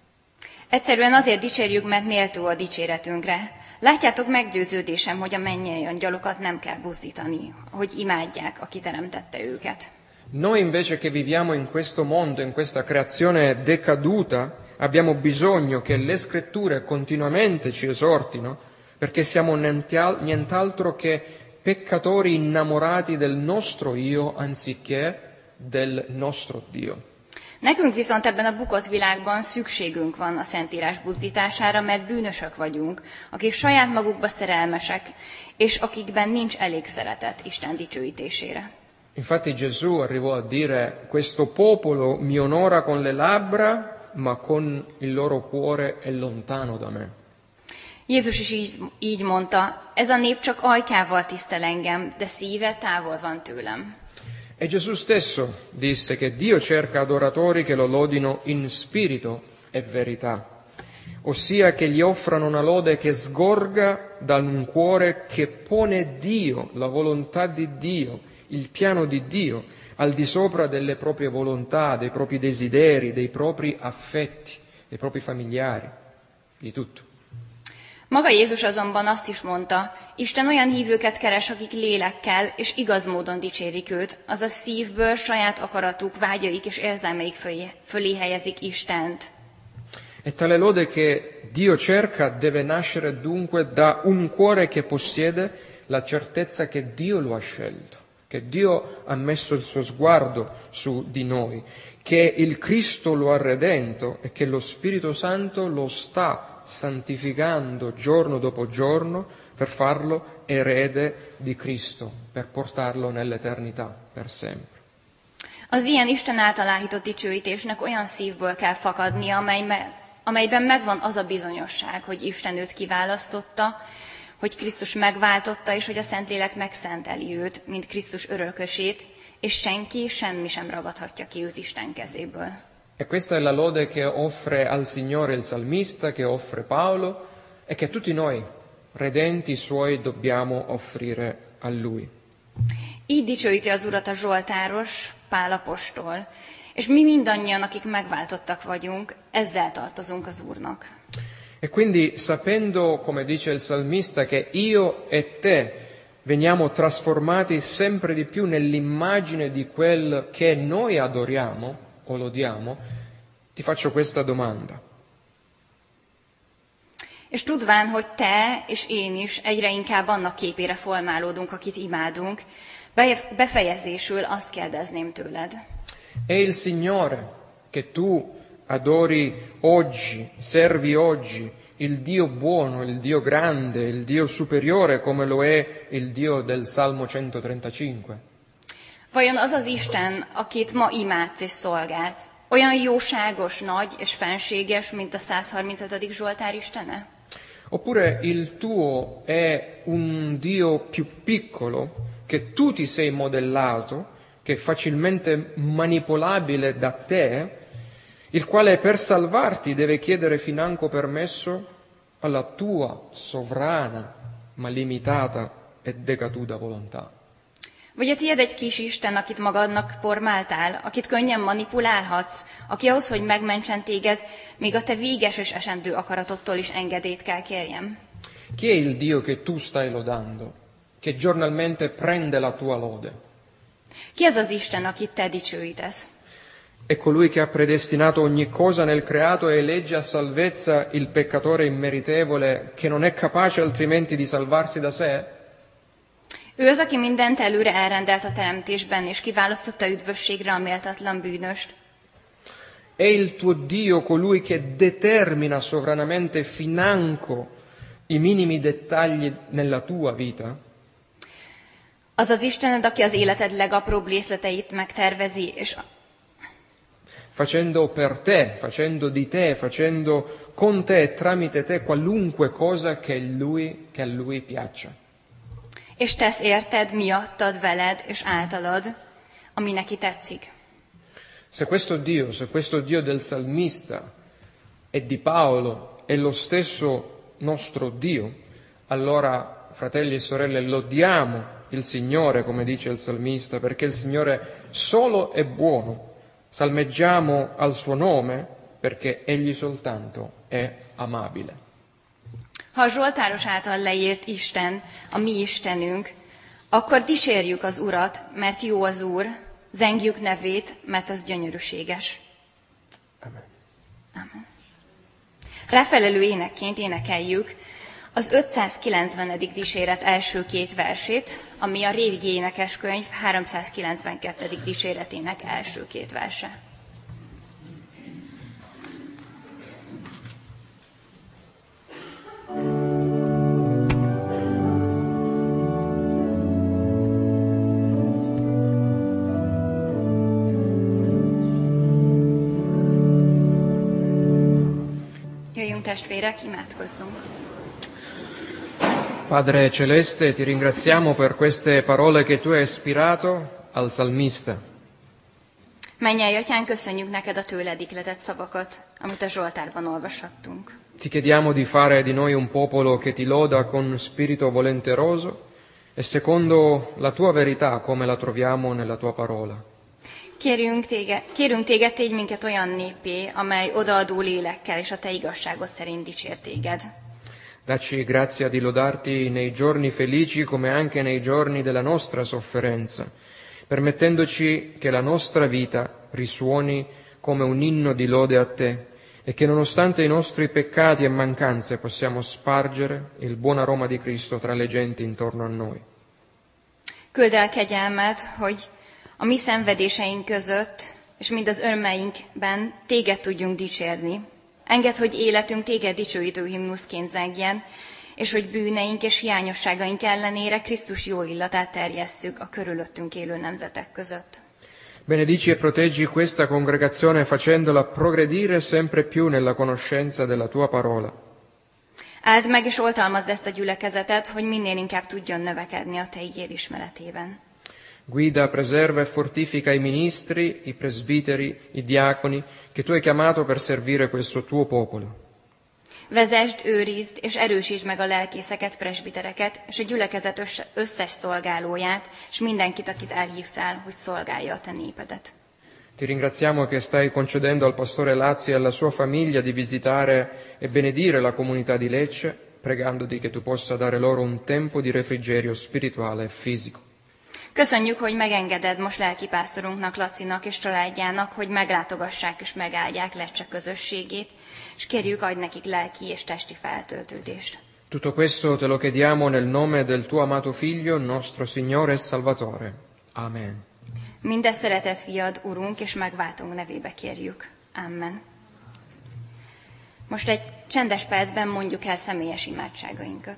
Egyszerűen azért dicsérjük, mert méltó a dicséretünkre. Látjátok, meggyőződésem, hogy a mennyei angyalokat nem kell buzdítani, hogy imádják, aki teremtette őket. Noi invece che viviamo in questo mondo, in questa creazione decaduta, abbiamo bisogno che le scritture continuamente ci esortino, perché siamo nient'altro che peccatori innamorati del nostro io anziché del nostro Dio. Nekünk viszont ebben a bukott világban szükségünk van a Szentírás buzdítására, mert bűnösök vagyunk, akik saját magukba szerelmesek, és akikben nincs elég szeretet Isten dicsőítésére. Infatti Gesù arrivò a dire: questo popolo mi onora con le labbra, ma con il loro cuore è lontano da me. Jézus is így mondta, ez a nép csak ajkával tisztel engem, de szíve távol van tőlem. E Gesù stesso disse che Dio cerca adoratori che lo lodino in spirito e verità, ossia che gli offrano una lode che sgorga da un cuore che pone Dio, la volontà di Dio, il piano di Dio, al di sopra delle proprie volontà, dei propri desideri, dei propri affetti, dei propri familiari, di tutto. Maga Jézus azonban azt is mondta, Isten olyan hívőket keres, akik lélekkel és igaz módon dicsérik őt, azaz szívből saját akaratuk, vágyaik és érzelmeik fölé helyezik Istent. E tale lode che Dio cerca deve nascere dunque da un cuore che possiede la certezza che Dio lo ha scelto, che Dio ha messo il suo sguardo su di noi, che il Cristo lo ha redento e che lo Spirito Santo lo sta santificando giorno dopo giorno per farlo erede di Cristo, per portarlo nell'eternità per sempre. Az ilyen Isten által áhított dicsőítésnek olyan szívből kell fakadnia, amelyben megvan az a bizonyosság, hogy Isten őt kiválasztotta, hogy Krisztus megváltotta, és hogy a Szentlélek megszenteli őt, mint Krisztus örökösét, és senki, semmi sem ragadhatja ki őt Isten kezéből. E questa è la lode che offre al Signore il salmista, che offre Paolo e che tutti noi, redenti suoi, dobbiamo offrire a Lui. Így dicsőíti az Urat a zsoltáros, Pál apostol, és mi mindannyian, akik megváltottak vagyunk, ezzel tartozunk az Úrnak. E quindi, sapendo, come dice il salmista, che io e te veniamo trasformati sempre di più nell'immagine di quel che noi adoriamo o lodiamo, ti faccio questa domanda. És tudván, hogy te és én is egyre inkább annak képére formálódunk, akit imádunk, befejezésül azt kérdezném tőled. È il Signore che tu adori oggi, servi oggi, il Dio buono, il Dio grande, il Dio superiore come lo è il Dio del Salmo 135? Vajon az az Isten, akit ma imádsz és szolgálsz, olyan jóságos, nagy és fenséges, mint a 135. Zsoltár Istene? Oppure il tuo è un Dio più piccolo che tu ti sei modellato, che è facilmente manipolabile da te, il quale per salvarti deve chiedere financo permesso alla tua sovrana, ma limitata e decaduta volontà. Vagy a tiéd egy kis Isten, akit magadnak formáltál, akit könnyen manipulálhatsz, aki ahhoz, hogy megmentsen téged, még a te véges és esendő akaratottól is engedélyt kell kérjem. Chi è il Dio che tu stai lodando, che giornalmente prende la tua lode? Ki az az Isten, akit te dicsőítesz? È colui che ha predestinato ogni cosa nel creato e elegge a salvezza il peccatore immeritevole che non è capace altrimenti di salvarsi da sé? Ő az, aki mindent előre elrendelt a teremtésben, és kiválasztotta üdvösségre a méltatlan bűnöst. È il tuo Dio colui che determina sovranamente financo i minimi dettagli nella tua vita? Az az Istened, aki az életed legapróbb részleteit megtervezi, és facendo per te, facendo di te, facendo con te e tramite te qualunque cosa che a lui piaccia. És tesz érted, miattad, veled és általad, ami neki tetszik. Se questo Dio del salmista e di Paolo è lo stesso nostro Dio, allora, fratelli e sorelle, lodiamo il Signore, come dice il salmista, perché il Signore solo è buono. Salmeggiamo al suo nome perché Egli soltanto è è amabile. Ha a Zsoltáros által leírt Isten, a mi Istenünk, akkor dicsérjük az Urat, mert jó az Úr, zengjük nevét, mert az gyönyörűséges. Amen. Amen. Ráfelelő énekként énekeljük az 590. dicséret első két versét, ami a régi énekeskönyv 392. dicséretének első két verse. Jöjjünk testvérek, imádkozzunk! Padre Celeste, ti ringraziamo per queste parole che tu hai ispirato al salmista. Mennyei Atyán, köszönjük neked a tőled ihletett szavakat, amit a Zsoltárban olvashattunk. Ti chiediamo di fare di noi un popolo che ti loda con spirito volenteroso e secondo la tua verità come la troviamo nella tua parola. Kérünk téged, tégy minket olyan néppé, amely odaadó lélekkel és a te igazságod szerint dicsér téged. Dacci grazia di lodarti nei giorni felici come anche nei giorni della nostra sofferenza, permettendoci che la nostra vita risuoni come un inno di lode a te e che nonostante i nostri peccati e mancanze possiamo spargere il buon aroma di Cristo tra le genti intorno a noi. Küld el kegyelmet, hogy a mi szenvedéseink között és mind az örömeinkben téged tudjunk dicsérni. Engedd, hogy életünk téged dicsőítő himnuszként zengjen, és hogy bűneink és hiányosságaink ellenére Krisztus jó illatát terjesszük a körülöttünk élő nemzetek között. Benedici e proteggi questa congregazione facendola progredire sempre più nella conoscenza della tua parola. Áld meg és oltalmazd ezt a gyülekezetet, hogy minél inkább tudjon növekedni a te igéd ismeretében. Guida, preserva e fortifica i ministri, i presbiteri, i diaconi che tu hai chiamato per servire questo tuo popolo. Vezesd, őrizd és erősítsd meg a lelkészeket, presbitereket és a gyülekezet összes szolgálóját, és mindenkit, akit elhívtál, hogy szolgálja a te népedet. Ti ringraziamo che stai concedendo al pastore Lazzi e alla sua famiglia di visitare e benedire la comunità di Lecce, pregandoti che tu possa dare loro un tempo di refrigerio spirituale e fisico. Köszönjük, hogy megengeded most lelkipásztorunknak, Lacinak és családjának, hogy meglátogassák és megáldják Lecce közösségét, és kérjük, adj nekik lelki és testi feltöltődést. Tutto questo te lo chiediamo nel nome del tuo amato Figlio, nostro Signore e Salvatore. Amen. Mindezt szeretett fiad, Urunk és megváltunk nevébe kérjük. Amen. Most egy csendes percben mondjuk el személyes imádságainkat.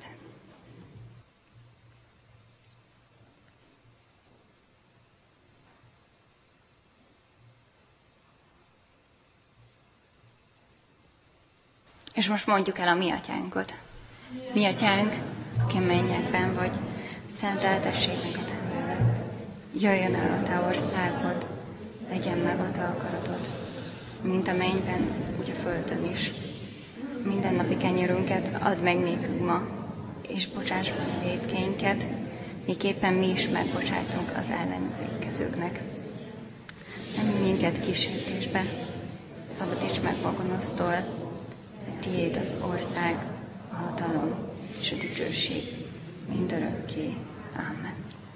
És most mondjuk el a mi atyánkot. Mi atyánk, aki mennyekben vagy, szenteltessék meg a te neved. Jöjjön el a te országod, legyen meg a te akaratod, mint a mennyben, úgy a földön is. Mindennapi kenyerünket add meg nékünk ma, és bocsáss meg vétkeinket, miképpen mi is megbocsátunk az ellenünk vétkezőknek. Nem minket kísértésbe, szabadíts meg a gonosztól, tiéd az ország, a hatalom és a dicsőség mindörökké. Amen.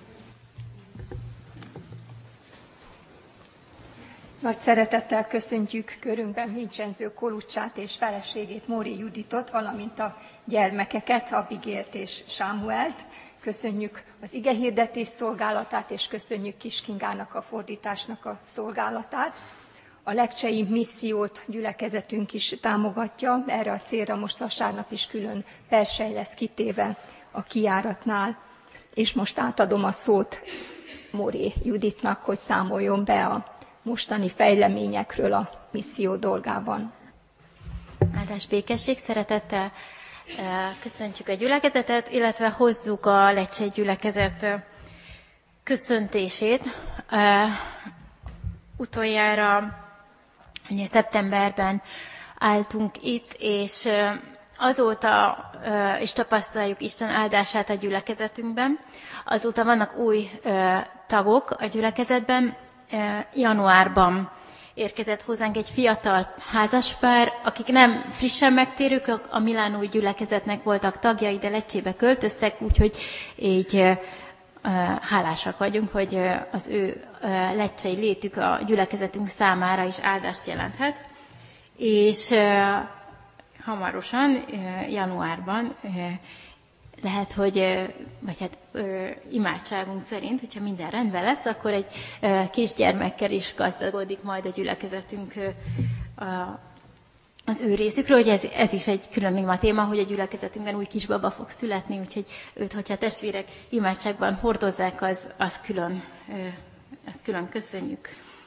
Nagy szeretettel köszöntjük körünkben Vincenzo Colucciát és feleségét, Móri Juditot, valamint a gyermekeket, Abigélt és Sámuelt. Köszönjük az igehirdetés szolgálatát, és köszönjük Kis Kingának a fordításnak a szolgálatát. A leccsei missziót gyülekezetünk is támogatja, erre a célra most vasárnap is külön persely lesz kitéve a kijáratnál. És most átadom a szót Móri Juditnak, hogy számoljon be a mostani fejleményekről a misszió dolgában. Áldás békesség, szeretettel köszöntjük a gyülekezetet, illetve hozzuk a Lecce gyülekezet köszöntését. Utoljára ugye szeptemberben álltunk itt, és azóta is tapasztaljuk Isten áldását a gyülekezetünkben. Azóta vannak új tagok a gyülekezetben, januárban érkezett hozzánk egy fiatal házaspár, akik nem frissen megtérők, a milánói gyülekezetnek voltak tagjai, de Lecsébe költöztek, úgyhogy így hálásak vagyunk, hogy az ő lecsei létük a gyülekezetünk számára is áldást jelenthet. És hamarosan, januárban lehet, hogy vagy hát imádságunk szerint, hogyha minden rendben lesz, akkor egy kisgyermekkel is gazdagodik majd a gyülekezetünk az ő részükről, hogy ez is egy külön ima téma, hogy a gyülekezetünkben új kisbaba fog születni, úgyhogy őt, hogyha a testvérek imádságban hordozzák, az külön köszönjük.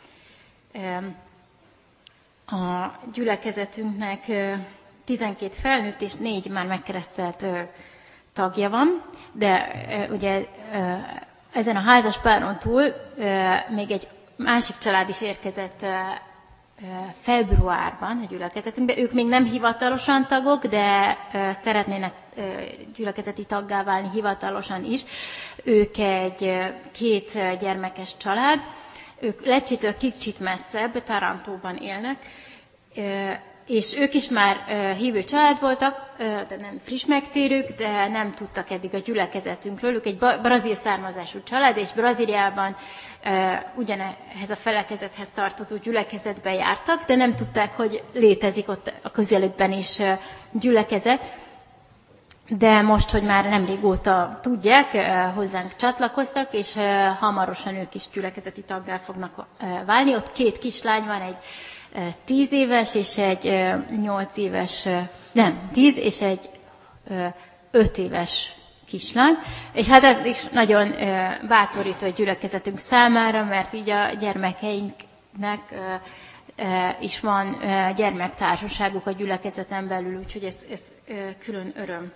A gyülekezetünknek 12 felnőtt és 4 már megkeresztelt tagja van, de ugye ezen a házas páron túl még egy másik család is érkezett februárban a gyülekezetünkbe. Ők még nem hivatalosan tagok, de szeretnének gyülekezeti taggá válni hivatalosan is. Ők egy 2 gyermekes család. Ők Lecsétől kicsit messzebb, Tarantóban élnek, és ők is már hívő család voltak, de nem friss megtérők, de nem tudtak eddig a gyülekezetünkről. Ők egy brazil származású család, és Brazíliában ugyanehhez a felekezethez tartozó gyülekezetbe jártak, de nem tudták, hogy létezik ott a közelükben is gyülekezet. De most, hogy már nem régóta tudják, hozzánk csatlakoztak, és hamarosan ők is gyülekezeti taggá fognak válni. Ott 2 kislány van, egy 10 éves és egy 8 éves, 10 és egy 5 éves kislány. És hát ez is nagyon bátorító a gyülekezetünk számára, mert így a gyermekeinknek is van gyermektársaságuk a gyülekezeten belül, úgyhogy ez külön öröm.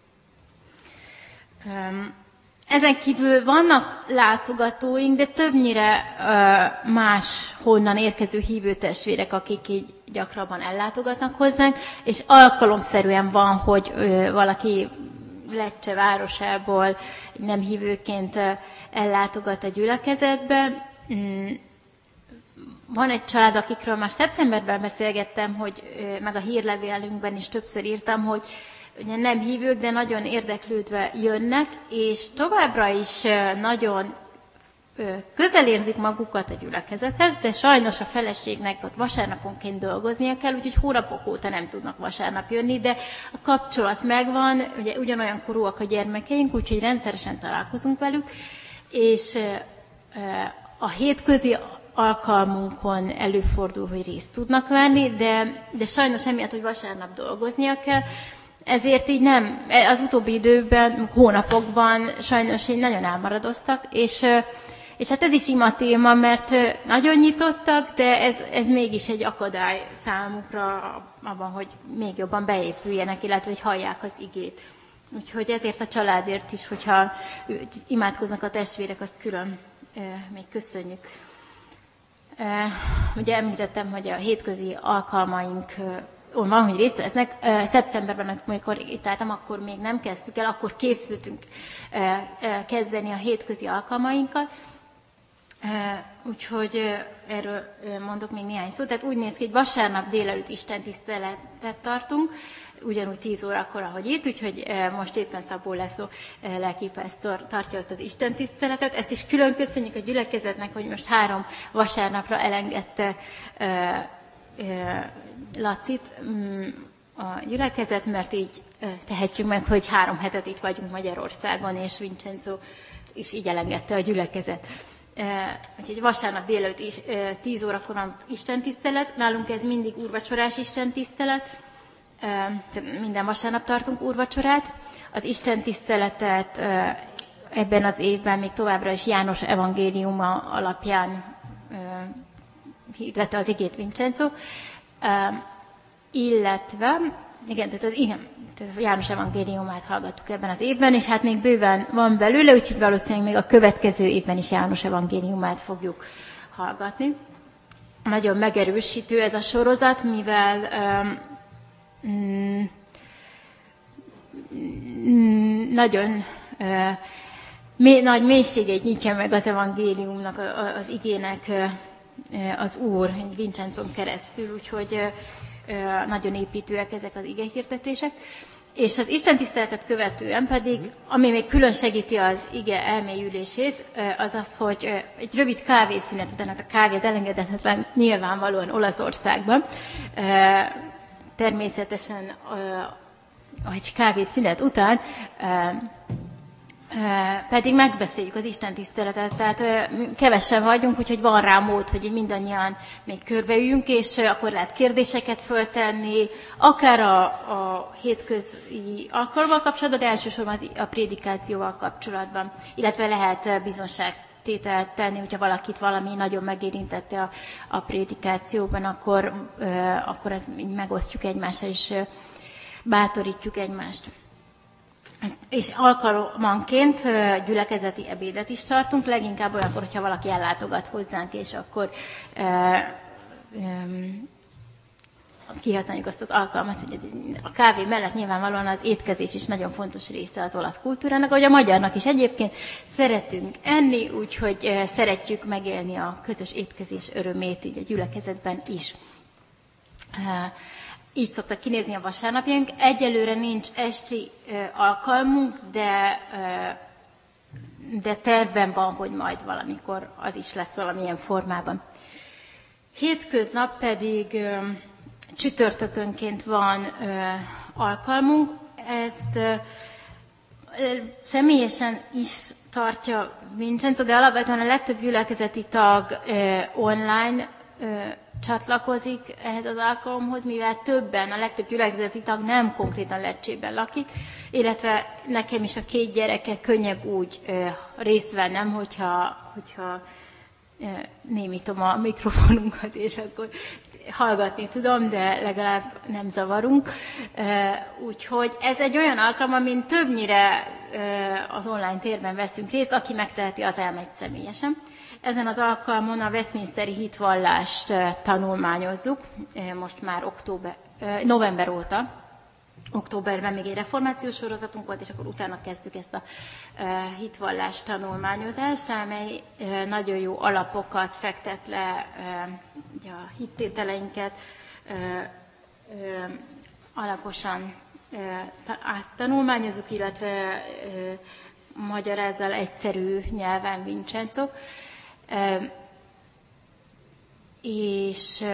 Ezen kívül vannak látogatóink, de többnyire más honnan érkező hívőtestvérek, akik így gyakrabban ellátogatnak hozzánk, és alkalomszerűen van, hogy valaki Lecce városából nem hívőként ellátogat a gyülekezetbe. Van egy család, akikről már szeptemberben beszélgettem, hogy meg a hírlevélünkben is többször írtam, hogy ugye nem hívők, de nagyon érdeklődve jönnek, és továbbra is nagyon közel érzik magukat a gyülekezethez, de sajnos a feleségnek ott vasárnaponként dolgoznia kell, úgyhogy hónapok óta nem tudnak vasárnap jönni, de a kapcsolat megvan, ugye ugyanolyan korúak a gyermekeink, úgyhogy rendszeresen találkozunk velük, és a hétközi alkalmunkon előfordul, hogy részt tudnak venni, de sajnos emiatt, hogy vasárnap dolgoznia kell, ezért így nem, az utóbbi időben, hónapokban sajnos így nagyon elmaradoztak, és hát ez is ima téma, mert nagyon nyitottak, de ez mégis egy akadály számukra abban, hogy még jobban beépüljenek, illetve hogy hallják az igét. Úgyhogy ezért a családért is, hogyha imádkoznak a testvérek, azt külön még köszönjük. Ugye említettem, hogy a hétközi alkalmaink van, hogy részt vesznek. Szeptemberben, amikor itt álltam, akkor még nem kezdtük el, akkor készültünk kezdeni a hétközi alkalmainkat. Úgyhogy erről mondok még néhány szót. Tehát úgy néz ki, hogy vasárnap délelőtt istentiszteletet tartunk, ugyanúgy 10 órakor, ahogy itt, úgyhogy most éppen Szabó László lelkipásztor tartja ott az istentiszteletet. Ezt is külön köszönjük a gyülekezetnek, hogy most 3 vasárnapra elengedte Lacit a gyülekezet, mert így tehetjük meg, hogy 3 hetet itt vagyunk Magyarországon, és Vincenzo is így elengedte a gyülekezet. Úgyhogy vasárnap délelőtt is 10 órakor van istentisztelet, nálunk ez mindig úrvacsorás istentisztelet, minden vasárnap tartunk úrvacsorát. Az istentiszteletet ebben az évben még továbbra is János evangéliuma alapján hirdette az igét Vincenzo, illetve, tehát János evangéliumát hallgattuk ebben az évben, és hát még bőven van belőle, úgyhogy valószínűleg még a következő évben is János evangéliumát fogjuk hallgatni. Nagyon megerősítő ez a sorozat, mivel nagyon nagy mélységét nyitja meg az evangéliumnak, az igének az Úr Vincenzon keresztül, úgyhogy nagyon építőek ezek az igehirdetések. És az istentiszteletet követően pedig, ami még külön segíti az ige elmélyülését, az az, hogy egy rövid kávészünet után, a kávé az elengedhetetlen nyilvánvalóan Olaszországban, természetesen egy kávészünet után pedig megbeszéljük az istentiszteletet, tehát kevesen vagyunk, úgyhogy van rá mód, hogy mindannyian még körbeüljünk, és akkor lehet kérdéseket föltenni, akár a hétközi alkalommal kapcsolatban, de elsősorban a prédikációval kapcsolatban, illetve lehet bizonságtételt tenni, hogyha valakit valami nagyon megérintette a prédikációban, akkor ezt így megosztjuk egymással, és bátorítjuk egymást. És alkalmanként gyülekezeti ebédet is tartunk, leginkább olyankor, hogyha valaki ellátogat hozzánk, és akkor kihasználjuk azt az alkalmat, hogy a kávé mellett nyilvánvalóan az étkezés is nagyon fontos része az olasz kultúrának, ahogy a magyarnak is egyébként szeretünk enni, úgyhogy szeretjük megélni a közös étkezés örömét így a gyülekezetben is. Így szoktak kinézni a vasárnapjaink. Egyelőre nincs esti alkalmunk, de tervben van, hogy majd valamikor az is lesz valamilyen formában. Hétköznap pedig csütörtökönként van alkalmunk. Ezt személyesen is tartja Vincenzo, de alapvetően a legtöbb gyülekezeti tag online csatlakozik ehhez az alkalomhoz, mivel a legtöbb gyülekezeti tag nem konkrétan Leccsében lakik, illetve nekem is a 2 gyereke könnyebb úgy részt vennem, hogyha némítom a mikrofonunkat, és akkor hallgatni tudom, de legalább nem zavarunk. Úgyhogy ez egy olyan alkalom, amin többnyire az online térben veszünk részt, aki megteheti, az elmegy személyesen. Ezen az alkalmon a Westminsteri hitvallást tanulmányozzuk, most már november óta. Októberben még egy reformációs sorozatunk volt, és akkor utána kezdtük ezt a hitvallás tanulmányozást, amely nagyon jó alapokat fektet le, a hittételeinket alaposan áttanulmányozunk, illetve magyarázzal egyszerű nyelven Vincenzo. És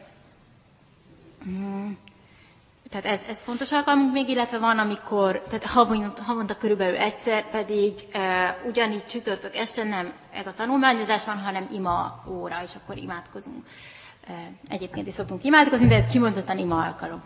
tehát ez fontos alkalmunk még, illetve van, amikor, tehát havonta körülbelül egyszer pedig ugyanígy csütörtök este nem ez a tanulmányozás van, hanem ima óra, és akkor imádkozunk. Egyébként is szoktunk imádkozni, de ez kimondottan ima alkalom.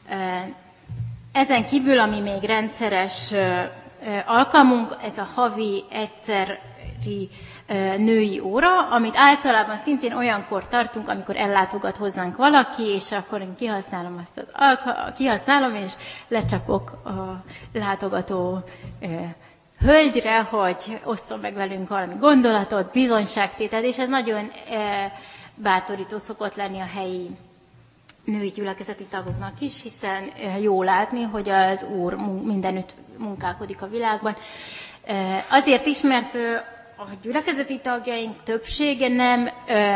Ezen kívül, ami még rendszeres alkalmunk, ez a havi egyszeri női óra, amit általában szintén olyankor tartunk, amikor ellátogat hozzánk valaki, és akkor én kihasználom, és lecsapok a látogató hölgyre, hogy osszon meg velünk valami gondolatot, bizonyságtételt, és ez nagyon bátorító szokott lenni a helyi női gyülekezeti tagoknak is, hiszen jó látni, hogy az Úr mindenütt munkálkodik a világban. Azért is, mert a gyülekezeti tagjaink többsége nem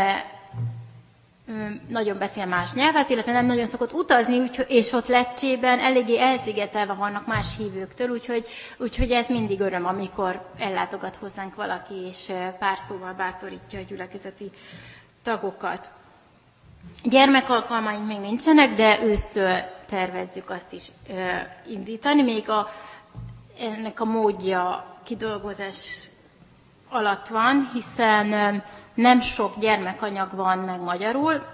nagyon beszél más nyelvet, illetve nem nagyon szokott utazni, és ott Leccsében eléggé elszigetelve vannak más hívőktől, úgyhogy ez mindig öröm, amikor ellátogat hozzánk valaki, és pár szóval bátorítja a gyülekezeti tagokat. Gyermekalkalmaink még nincsenek, de ősztől tervezzük azt is indítani. Még ennek a módja kidolgozás alatt van, hiszen nem sok gyermekanyag van meg magyarul,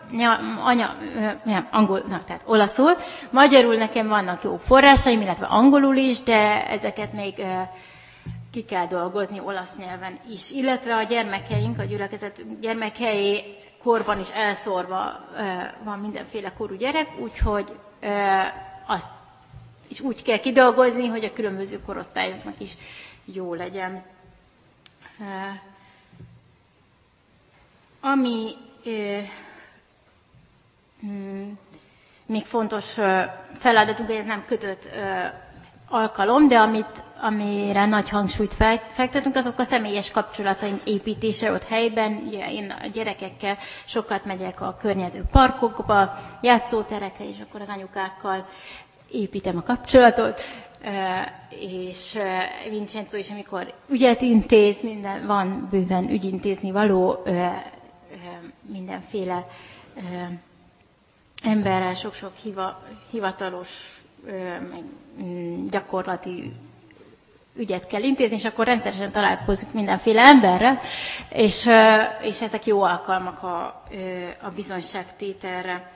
tehát olaszul. Magyarul nekem vannak jó forrásaim, illetve angolul is, de ezeket még ki kell dolgozni olasz nyelven is. Illetve a gyermekeink, a gyülekezet gyermekhelyi korban is elszórva van mindenféle korú gyerek, úgyhogy azt is úgy kell kidolgozni, hogy a különböző korosztályoknak is jó legyen. Ami még fontos feladatunk, ez nem kötött alkalom, de amit amire nagy hangsúlyt fektetünk, azok a személyes kapcsolataink építése ott helyben. Ugye én a gyerekekkel sokat megyek a környező parkokba, játszóterekre, és akkor az anyukákkal építem a kapcsolatot, és Vincenzo is, amikor ügyet intéz, van bőven ügyintézni való, mindenféle emberrel sok-sok hivatalos, gyakorlati ügyet kell intézni, és akkor rendszeresen találkozunk mindenféle emberrel, és ezek jó alkalmak a bizonyságtételre.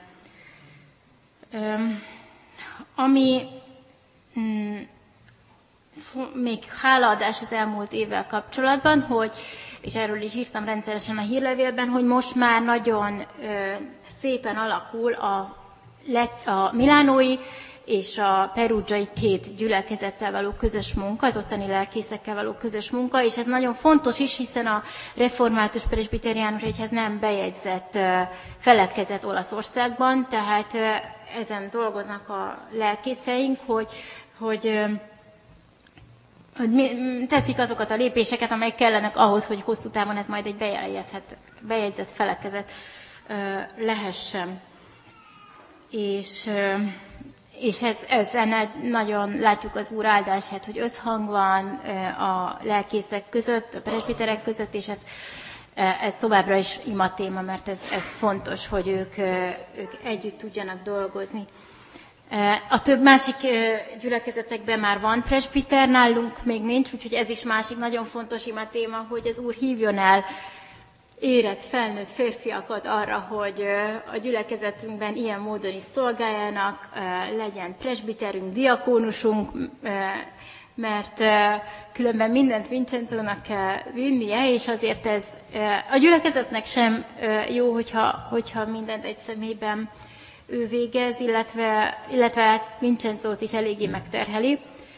Ami még hálaadás az elmúlt évvel kapcsolatban, és erről is írtam rendszeresen a hírlevélben, hogy most már nagyon szépen alakul a milánói és a perugiai 2 gyülekezettel való közös munka, az ottani lelkészekkel való közös munka, és ez nagyon fontos is, hiszen a református presbiteriánus egyház nem bejegyzett felekezet Olaszországban, tehát ezen dolgoznak a lelkészeink, hogy teszik azokat a lépéseket, amelyek kellenek ahhoz, hogy hosszú távon ez majd egy bejegyzett felekezet lehessen. És ezen nagyon látjuk az Úr áldását, hogy összhang van a lelkészek között, a presbiterek között, és ez továbbra is imatéma, mert ez fontos, hogy ők együtt tudjanak dolgozni. A több másik gyülekezetekben már van presbiter, nálunk még nincs, úgyhogy ez is másik nagyon fontos imatéma, hogy az Úr hívjon el érett, felnőtt férfiakat arra, hogy a gyülekezetünkben ilyen módon is szolgáljanak, legyen presbiterünk, diakónusunk, mert különben mindent Vincenzónak kell vinnie, és azért ez a gyülekezetnek sem jó, hogyha mindent egy személyben ő végez, illetve Vincenzót is eléggé megterheli.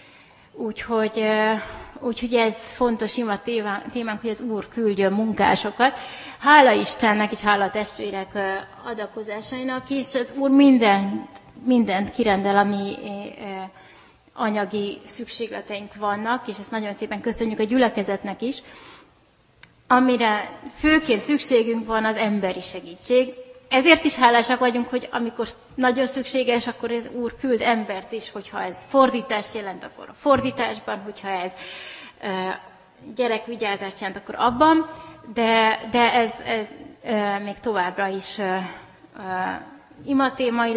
Úgyhogy ez fontos ima témánk, hogy az Úr küldjön munkásokat. Hála Istennek és hála a testvérek adakozásainak is, az Úr mindent kirendel, ami anyagi szükségleteink vannak, és ezt nagyon szépen köszönjük a gyülekezetnek is. Amire főként szükségünk van, az emberi segítség. Ezért is hálásak vagyunk, hogy amikor nagyon szükséges, akkor az Úr küld embert is, hogyha ez fordítást jelent, akkor a fordításban, hogyha ez gyerekvigyázást jelent, akkor abban, de ez még továbbra is imatéma,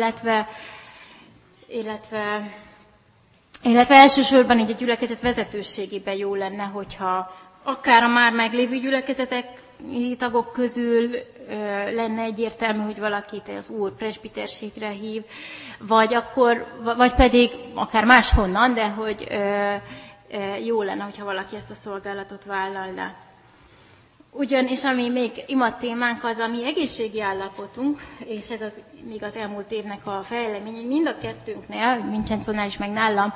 illetve elsősorban így a gyülekezet vezetőségében jó lenne, hogyha akár a már meglévő gyülekezetek tagok közül lenne egyértelmű, hogy valakit az Úr presbiterségre hív, vagy pedig akár máshonnan, de hogy jó lenne, hogyha valaki ezt a szolgálatot vállalná. Ugyanis ami még imatémánk az a mi egészségi állapotunk, és ez még az elmúlt évnek a fejlemény, mind a kettőnknél, Vincenzónál is, meg nálam,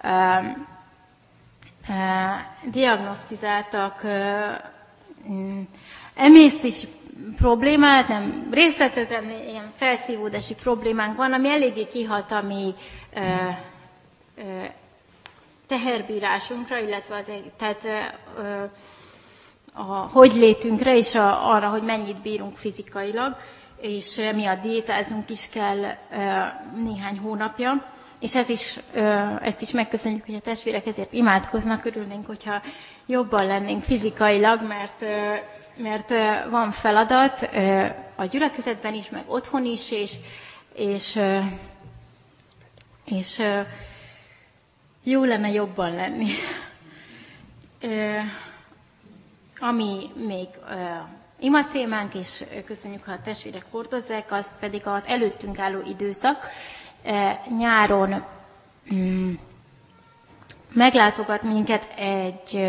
diagnosztizáltak emésztési problémát, nem részletezem, ilyen felszívódási problémánk van, ami eléggé kihat a mi teherbírásunkra, illetve tehát a hogylétünkre, és arra, hogy mennyit bírunk fizikailag, és miatt diétáznunk is kell néhány hónapja. És ezt is megköszönjük, hogy a testvérek ezért imádkoznak, örülnénk, hogyha jobban lennénk fizikailag, mert van feladat a gyülekezetben is, meg otthon is, és jó lenne jobban lenni. Ami még imatémánk, és köszönjük, ha a testvérek hordozzák, az pedig az előttünk álló időszak. Nyáron meglátogat minket egy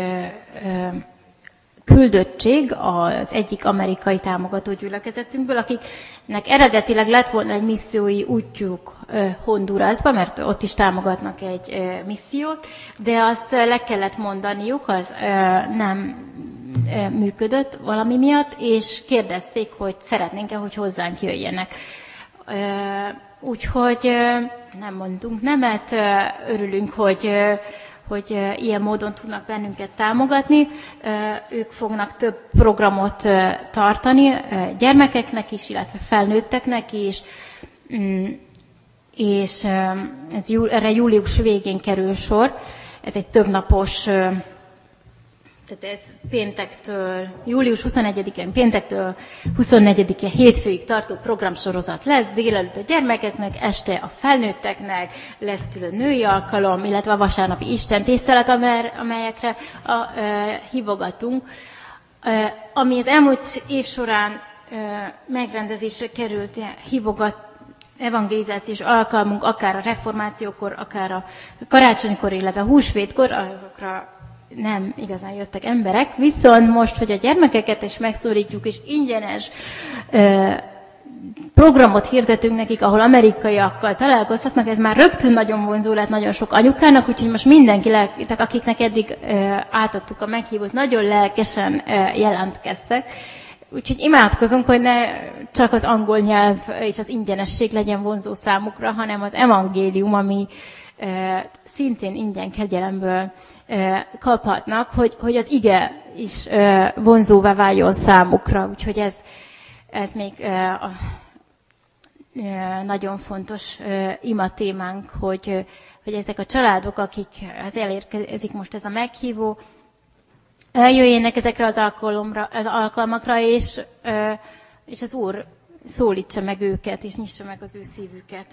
küldöttség az egyik amerikai támogató gyülekezetünkből, akiknek eredetileg lett volna egy missziói útjuk Hondurasba, mert ott is támogatnak egy missziót, de azt le kellett mondaniuk, az nem működött valami miatt, és kérdezték, hogy szeretnénk-e, hogy hozzánk jöjjenek. Úgyhogy nem mondtunk nemet, örülünk, hogy ilyen módon tudnak bennünket támogatni. Ők fognak több programot tartani gyermekeknek is, illetve felnőtteknek is, és erre július végén kerül sor. Ez egy többnapos, tehát ez péntektől, július 21-én péntektől 24-e hétfőig tartó programsorozat lesz, délelőtt a gyermekeknek, este a felnőtteknek, lesz külön női alkalom, illetve a vasárnapi istentisztelet, amelyekre hívogatunk. Ami az elmúlt év során megrendezésre került, evangelizációs alkalmunk, akár a reformációkor, akár a karácsonykor, illetve húsvétkor, azokra nem igazán jöttek emberek, viszont most, hogy a gyermekeket is megszólítjuk, és ingyenes programot hirdetünk nekik, ahol amerikaiakkal találkozhatnak, ez már rögtön nagyon vonzó lett nagyon sok anyukának, úgyhogy most mindenki, tehát akiknek eddig átadtuk a meghívót, nagyon lelkesen jelentkeztek. Úgyhogy imádkozunk, hogy ne csak az angol nyelv és az ingyenesség legyen vonzó számukra, hanem az evangélium, ami szintén ingyen kegyelemből kaphatnak, hogy az ige is vonzóvá váljon számukra. Úgyhogy ez még nagyon fontos ima témánk, hogy ezek a családok, akikhez elérkezik most ez a meghívó, eljöjjenek ezekre az alkalmakra, és az Úr szólítsa meg őket, és nyissa meg az ő szívüket.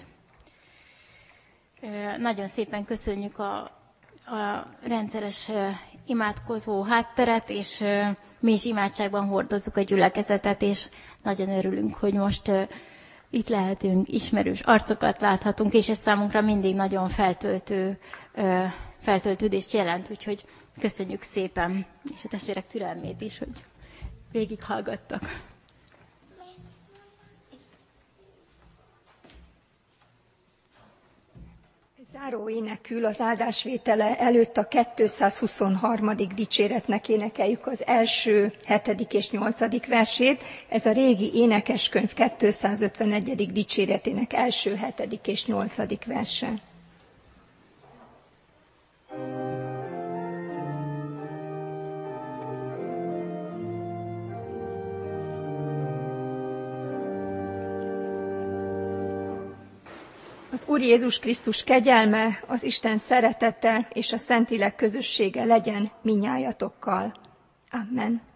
Nagyon szépen köszönjük a rendszeres imádkozó hátteret, és mi is imádságban hordozzuk a gyülekezetet, és nagyon örülünk, hogy most itt lehetünk, ismerős arcokat láthatunk, és ez számunkra mindig nagyon feltöltődést jelent, úgyhogy köszönjük szépen, és a testvérek türelmét is, hogy végighallgattak. Záró énekül az áldásvétele előtt a 223. dicséretnek énekeljük az első, 7. és 8. versét. Ez a régi énekeskönyv 251. dicséretének első, 7. és 8. verse. Az Úr Jézus Krisztus kegyelme, az Isten szeretete és a Szentlélek közössége legyen minnyájatokkal. Amen.